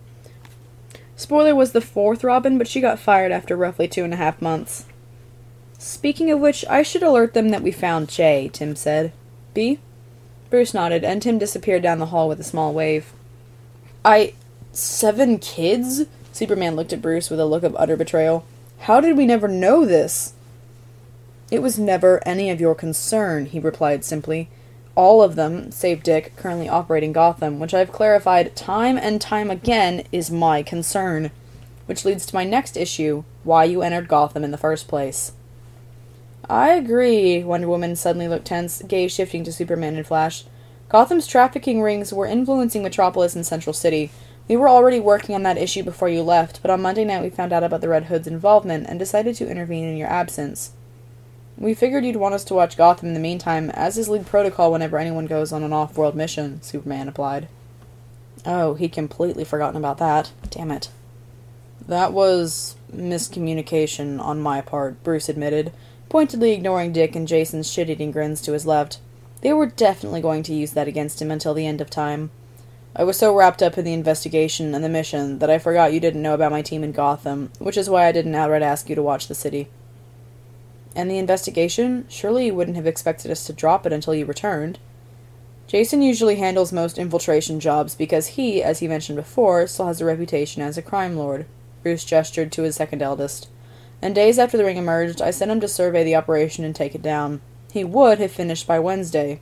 Spoiler was the fourth Robin, but she got fired after roughly two and a half months. Speaking of which, I should alert them that we found Jay, Tim said. B? Bruce nodded, and Tim disappeared down the hall with a small wave. I... Seven kids? Superman looked at Bruce with a look of utter betrayal. How did we never know this? It was never any of your concern, he replied simply. All of them, save Dick, currently operating Gotham, which I've clarified time and time again is my concern. Which leads to my next issue, why you entered Gotham in the first place. I agree, Wonder Woman suddenly looked tense, gaze shifting to Superman and Flash. Gotham's trafficking rings were influencing Metropolis and Central City. We were already working on that issue before you left, but on Monday night we found out about the Red Hood's involvement and decided to intervene in your absence. We figured you'd want us to watch Gotham in the meantime, as is League protocol whenever anyone goes on an off-world mission, Superman replied. Oh, he'd completely forgotten about that. Damn it. That was miscommunication on my part, Bruce admitted, pointedly ignoring Dick and Jason's shit-eating grins to his left. They were definitely going to use that against him until the end of time. I was so wrapped up in the investigation and the mission that I forgot you didn't know about my team in Gotham, which is why I didn't outright ask you to watch the city. And the investigation? Surely you wouldn't have expected us to drop it until you returned. Jason usually handles most infiltration jobs because he, as he mentioned before, still has a reputation as a crime lord. Bruce gestured to his second eldest. And days after the ring emerged, I sent him to survey the operation and take it down. He would have finished by Wednesday.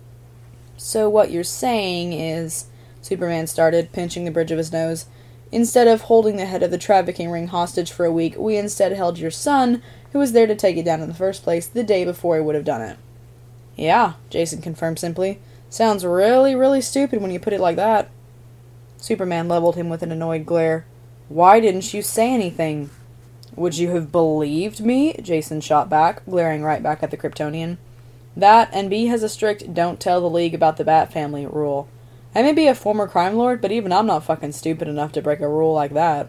So what you're saying is... Superman started, pinching the bridge of his nose. Instead of holding the head of the trafficking ring hostage for a week, we instead held your son, who was there to take it down in the first place, the day before he would have done it. Yeah, Jason confirmed simply. Sounds really, really stupid when you put it like that. Superman leveled him with an annoyed glare. Why didn't you say anything? Would you have believed me? Jason shot back, glaring right back at the Kryptonian. That, and B has a strict don't tell the League about the Bat family rule. I may be a former crime lord, but even I'm not fucking stupid enough to break a rule like that.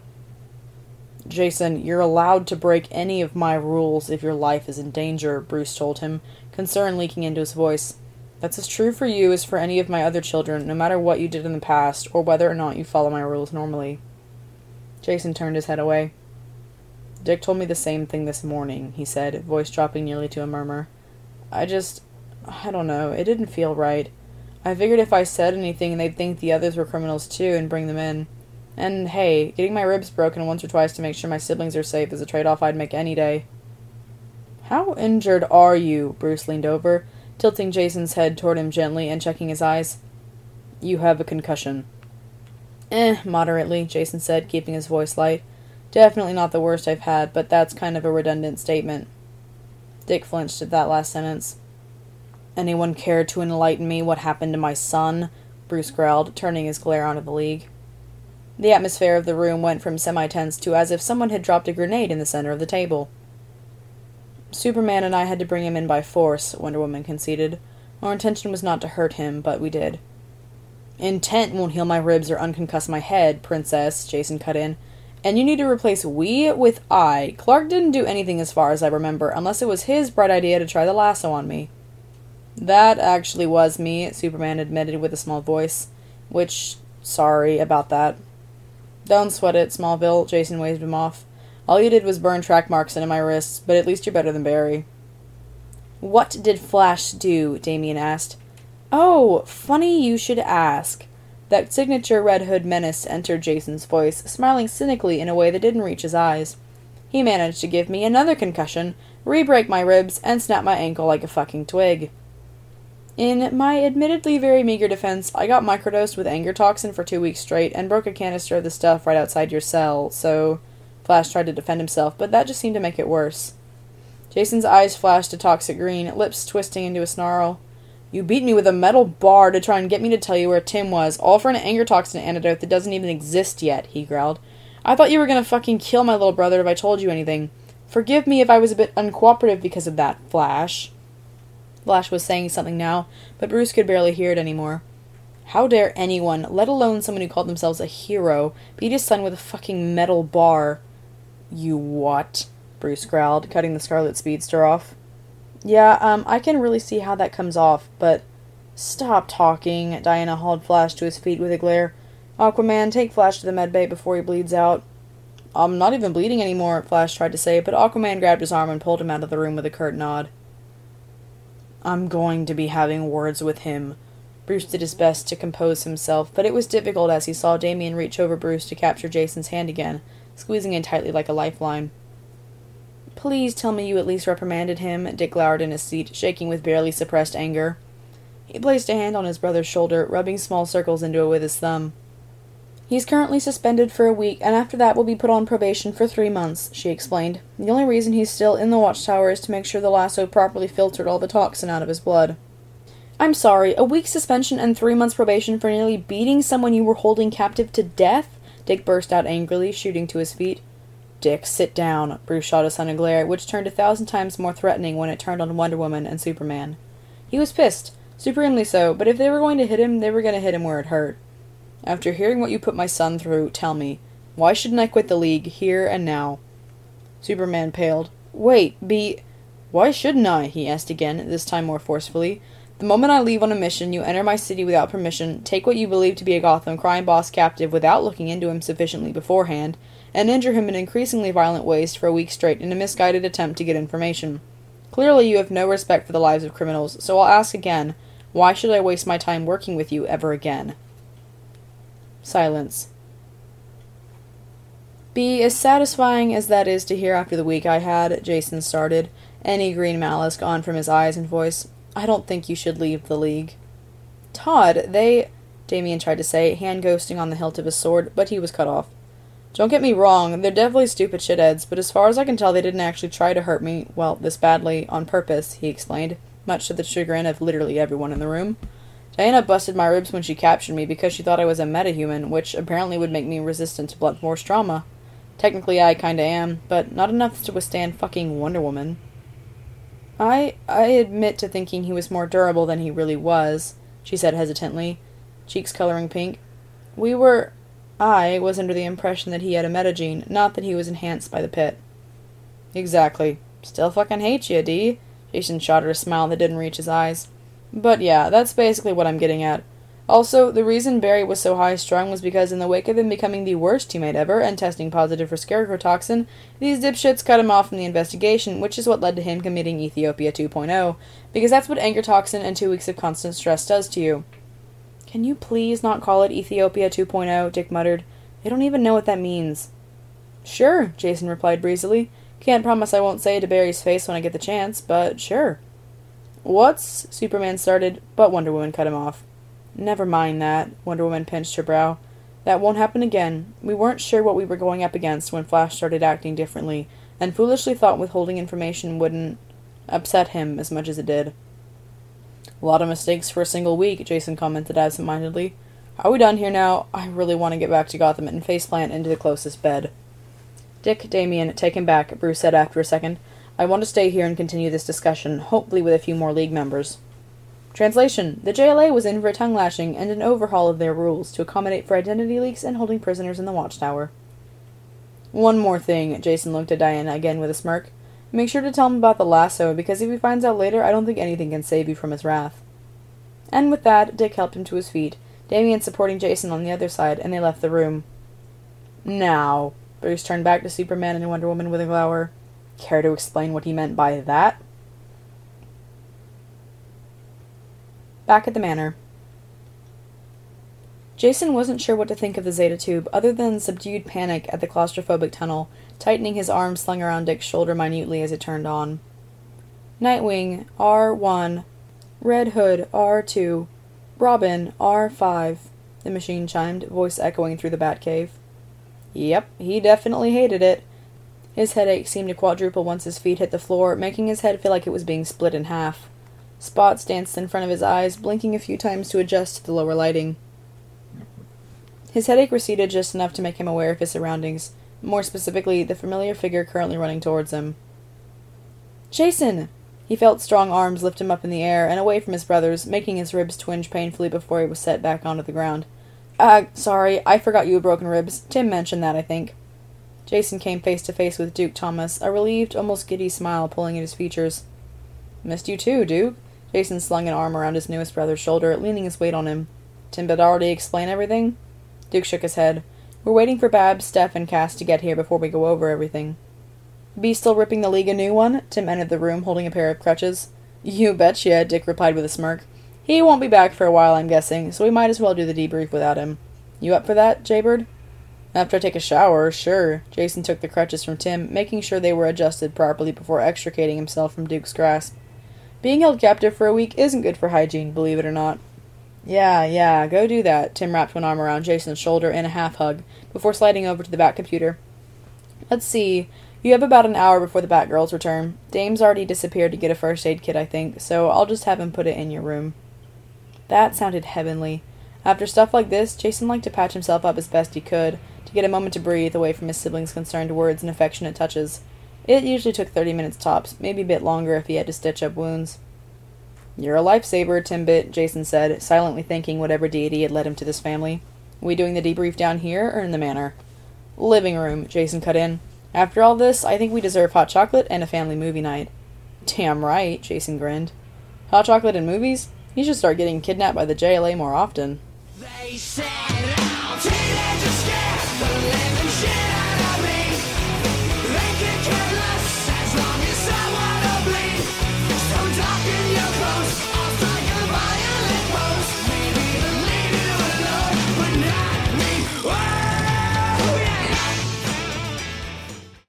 Jason, you're allowed to break any of my rules if your life is in danger, Bruce told him, concern leaking into his voice. That's as true for you as for any of my other children, no matter what you did in the past, or whether or not you follow my rules normally. Jason turned his head away. Dick told me the same thing this morning, he said, voice dropping nearly to a murmur. I just... I don't know, it didn't feel right. I figured if I said anything, they'd think the others were criminals too and bring them in. And hey, getting my ribs broken once or twice to make sure my siblings are safe is a trade-off I'd make any day. How injured are you? Bruce leaned over, tilting Jason's head toward him gently and checking his eyes. You have a concussion. Eh, moderately, Jason said, keeping his voice light. Definitely not the worst I've had, but that's kind of a redundant statement. Dick flinched at that last sentence. Anyone care to enlighten me what happened to my son? Bruce growled, turning his glare onto the League. The atmosphere of the room went from semi-tense to as if someone had dropped a grenade in the center of the table. Superman and I had to bring him in by force, Wonder Woman conceded. Our intention was not to hurt him, but we did. Intent won't heal my ribs or unconcuss my head, Princess, Jason cut in. And you need to replace we with I. Clark didn't do anything as far as I remember, unless it was his bright idea to try the lasso on me. That actually was me, Superman admitted with a small voice. Which, sorry about that. Don't sweat it, Smallville, Jason waved him off. All you did was burn track marks into my wrists, but at least you're better than Barry. What did Flash do? Damian asked. Oh, funny you should ask. That signature Red Hood menace entered Jason's voice, smiling cynically in a way that didn't reach his eyes. He managed to give me another concussion, re-break my ribs, and snap my ankle like a fucking twig. In my admittedly very meager defense, I got microdosed with anger toxin for two weeks straight and broke a canister of the stuff right outside your cell, so... Flash tried to defend himself, but that just seemed to make it worse. Jason's eyes flashed a toxic green, lips twisting into a snarl. You beat me with a metal bar to try and get me to tell you where Tim was, all for an anger toxin antidote that doesn't even exist yet, he growled. I thought you were gonna fucking kill my little brother if I told you anything. Forgive me if I was a bit uncooperative because of that, Flash. Flash was saying something now, but Bruce could barely hear it anymore. How dare anyone, let alone someone who called themselves a hero, beat his son with a fucking metal bar? You what? Bruce growled, cutting the Scarlet Speedster off. Yeah, um, I can really see how that comes off, but... Stop talking, Diana hauled Flash to his feet with a glare. Aquaman, take Flash to the medbay before he bleeds out. I'm not even bleeding anymore, Flash tried to say, but Aquaman grabbed his arm and pulled him out of the room with a curt nod. I'm going to be having words with him Bruce did his best to compose himself, but it was difficult as he saw Damien reach over Bruce to capture Jason's hand again, squeezing it tightly like a lifeline. "Please tell me you at least reprimanded him," Dick glowered in his seat, shaking with barely suppressed anger. He placed a hand on his brother's shoulder, rubbing small circles into it with his thumb. "He's currently suspended for a week, and after that will be put on probation for three months," she explained. "The only reason he's still in the watchtower is to make sure the lasso properly filtered all the toxin out of his blood." "I'm sorry, a week's suspension and three months probation for nearly beating someone you were holding captive to death?" Dick burst out angrily, shooting to his feet. "Dick, sit down," Bruce shot his son a glare, which turned a thousand times more threatening when it turned on Wonder Woman and Superman. He was pissed, supremely so, but if they were going to hit him, they were going to hit him where it hurt. "After hearing what you put my son through, tell me, why shouldn't I quit the League, here and now?" Superman paled. "Wait, be... Why shouldn't I?" he asked again, this time more forcefully. "The moment I leave on a mission, you enter my city without permission, take what you believe to be a Gotham crime boss captive without looking into him sufficiently beforehand, and injure him in increasingly violent ways for a week straight in a misguided attempt to get information. Clearly you have no respect for the lives of criminals, so I'll ask again, why should I waste my time working with you ever again?" Silence. "Be as satisfying as that is to hear after the week I had," Jason started, any green malice gone from his eyes and voice. "I don't think you should leave the League." "Todd, they—" Damien tried to say, hand ghosting on the hilt of his sword, but he was cut off. "Don't get me wrong, they're definitely stupid shitheads, but as far as I can tell they didn't actually try to hurt me, well, this badly, on purpose," he explained, much to the chagrin of literally everyone in the room. "Diana busted my ribs when she captured me because she thought I was a metahuman, which apparently would make me resistant to blunt force trauma. Technically I kinda am, but not enough to withstand fucking Wonder Woman." I I admit to thinking he was more durable than he really was," she said hesitantly, cheeks coloring pink. "We were... I was under the impression that he had a metagene, not that he was enhanced by the pit." "Exactly. Still fucking hate you, D." Jason shot her a smile that didn't reach his eyes. "But yeah, that's basically what I'm getting at. Also, the reason Barry was so high-strung was because in the wake of him becoming the worst teammate ever and testing positive for scarecrow toxin, these dipshits cut him off from the investigation, which is what led to him committing Ethiopia two point oh, because that's what anger toxin and two weeks of constant stress does to you." "Can you please not call it Ethiopia two point oh, Dick muttered. "I don't even know what that means." "Sure," Jason replied breezily. "Can't promise I won't say it to Barry's face when I get the chance, but sure." "What's—" Superman started, but Wonder Woman cut him off. "Never mind that," Wonder Woman pinched her brow. "That won't happen again. We weren't sure what we were going up against when Flash started acting differently, and foolishly thought withholding information wouldn't upset him as much as it did." "A lot of mistakes for a single week," Jason commented absent-mindedly. "Are we done here now? I really want to get back to Gotham and faceplant into the closest bed." "Dick, Damien, take him back," Bruce said after a second. "I want to stay here and continue this discussion, hopefully with a few more League members." Translation: The J L A was in for a tongue-lashing and an overhaul of their rules to accommodate for identity leaks and holding prisoners in the Watchtower. "One more thing," Jason looked at Diana again with a smirk. "Make sure to tell him about the lasso, because if he finds out later, I don't think anything can save you from his wrath." And with that, Dick helped him to his feet, Damien supporting Jason on the other side, and they left the room. "Now," Bruce turned back to Superman and Wonder Woman with a glower. "Care to explain what he meant by that?" Back at the manor. Jason wasn't sure what to think of the Zeta tube, other than subdued panic at the claustrophobic tunnel, tightening his arm slung around Dick's shoulder minutely as it turned on. "Nightwing, R one. Red Hood, R two. Robin, R five, the machine chimed, voice echoing through the Batcave. Yep, he definitely hated it. His headache seemed to quadruple once his feet hit the floor, making his head feel like it was being split in half. Spots danced in front of his eyes, blinking a few times to adjust to the lower lighting. His headache receded just enough to make him aware of his surroundings, more specifically, the familiar figure currently running towards him. Jason! He felt strong arms lift him up in the air and away from his brothers, making his ribs twinge painfully before he was set back onto the ground. Uh, sorry, I forgot you had broken ribs. Tim mentioned that, I think. Jason came face to face with Duke Thomas, a relieved, almost giddy smile pulling at his features. Missed you too, Duke. Jason slung an arm around his newest brother's shoulder, leaning his weight on him. Tim did already explain everything? Duke shook his head. We're waiting for Babs, Steph, and Cass to get here before we go over everything. Be still ripping the League a new one? Tim entered the room, holding a pair of crutches. You betcha, Dick replied with a smirk. He won't be back for a while, I'm guessing, so we might as well do the debrief without him. You up for that, Jaybird? After I take a shower, sure. Jason took the crutches from Tim, making sure they were adjusted properly before extricating himself from Duke's grasp. Being held captive for a week isn't good for hygiene, believe it or not. Yeah, yeah, go do that. Tim wrapped one arm around Jason's shoulder in a half-hug, before sliding over to the back computer. Let's see. You have about an hour before the Batgirls return. Dame's already disappeared to get a first aid kit, I think, so I'll just have him put it in your room. That sounded heavenly. After stuff like this, Jason liked to patch himself up as best he could, to get a moment to breathe away from his siblings' concerned words and affectionate touches. It usually took thirty minutes tops, maybe a bit longer if he had to stitch up wounds. You're a lifesaver, Timbit, Jason said, silently thanking whatever deity had led him to this family. We doing the debrief down here or in the manor? Living room, Jason cut in. After all this, I think we deserve hot chocolate and a family movie night. Damn right, Jason grinned. Hot chocolate and movies? You should start getting kidnapped by the J L A more often. They said, I'll take that to scare the living shit out.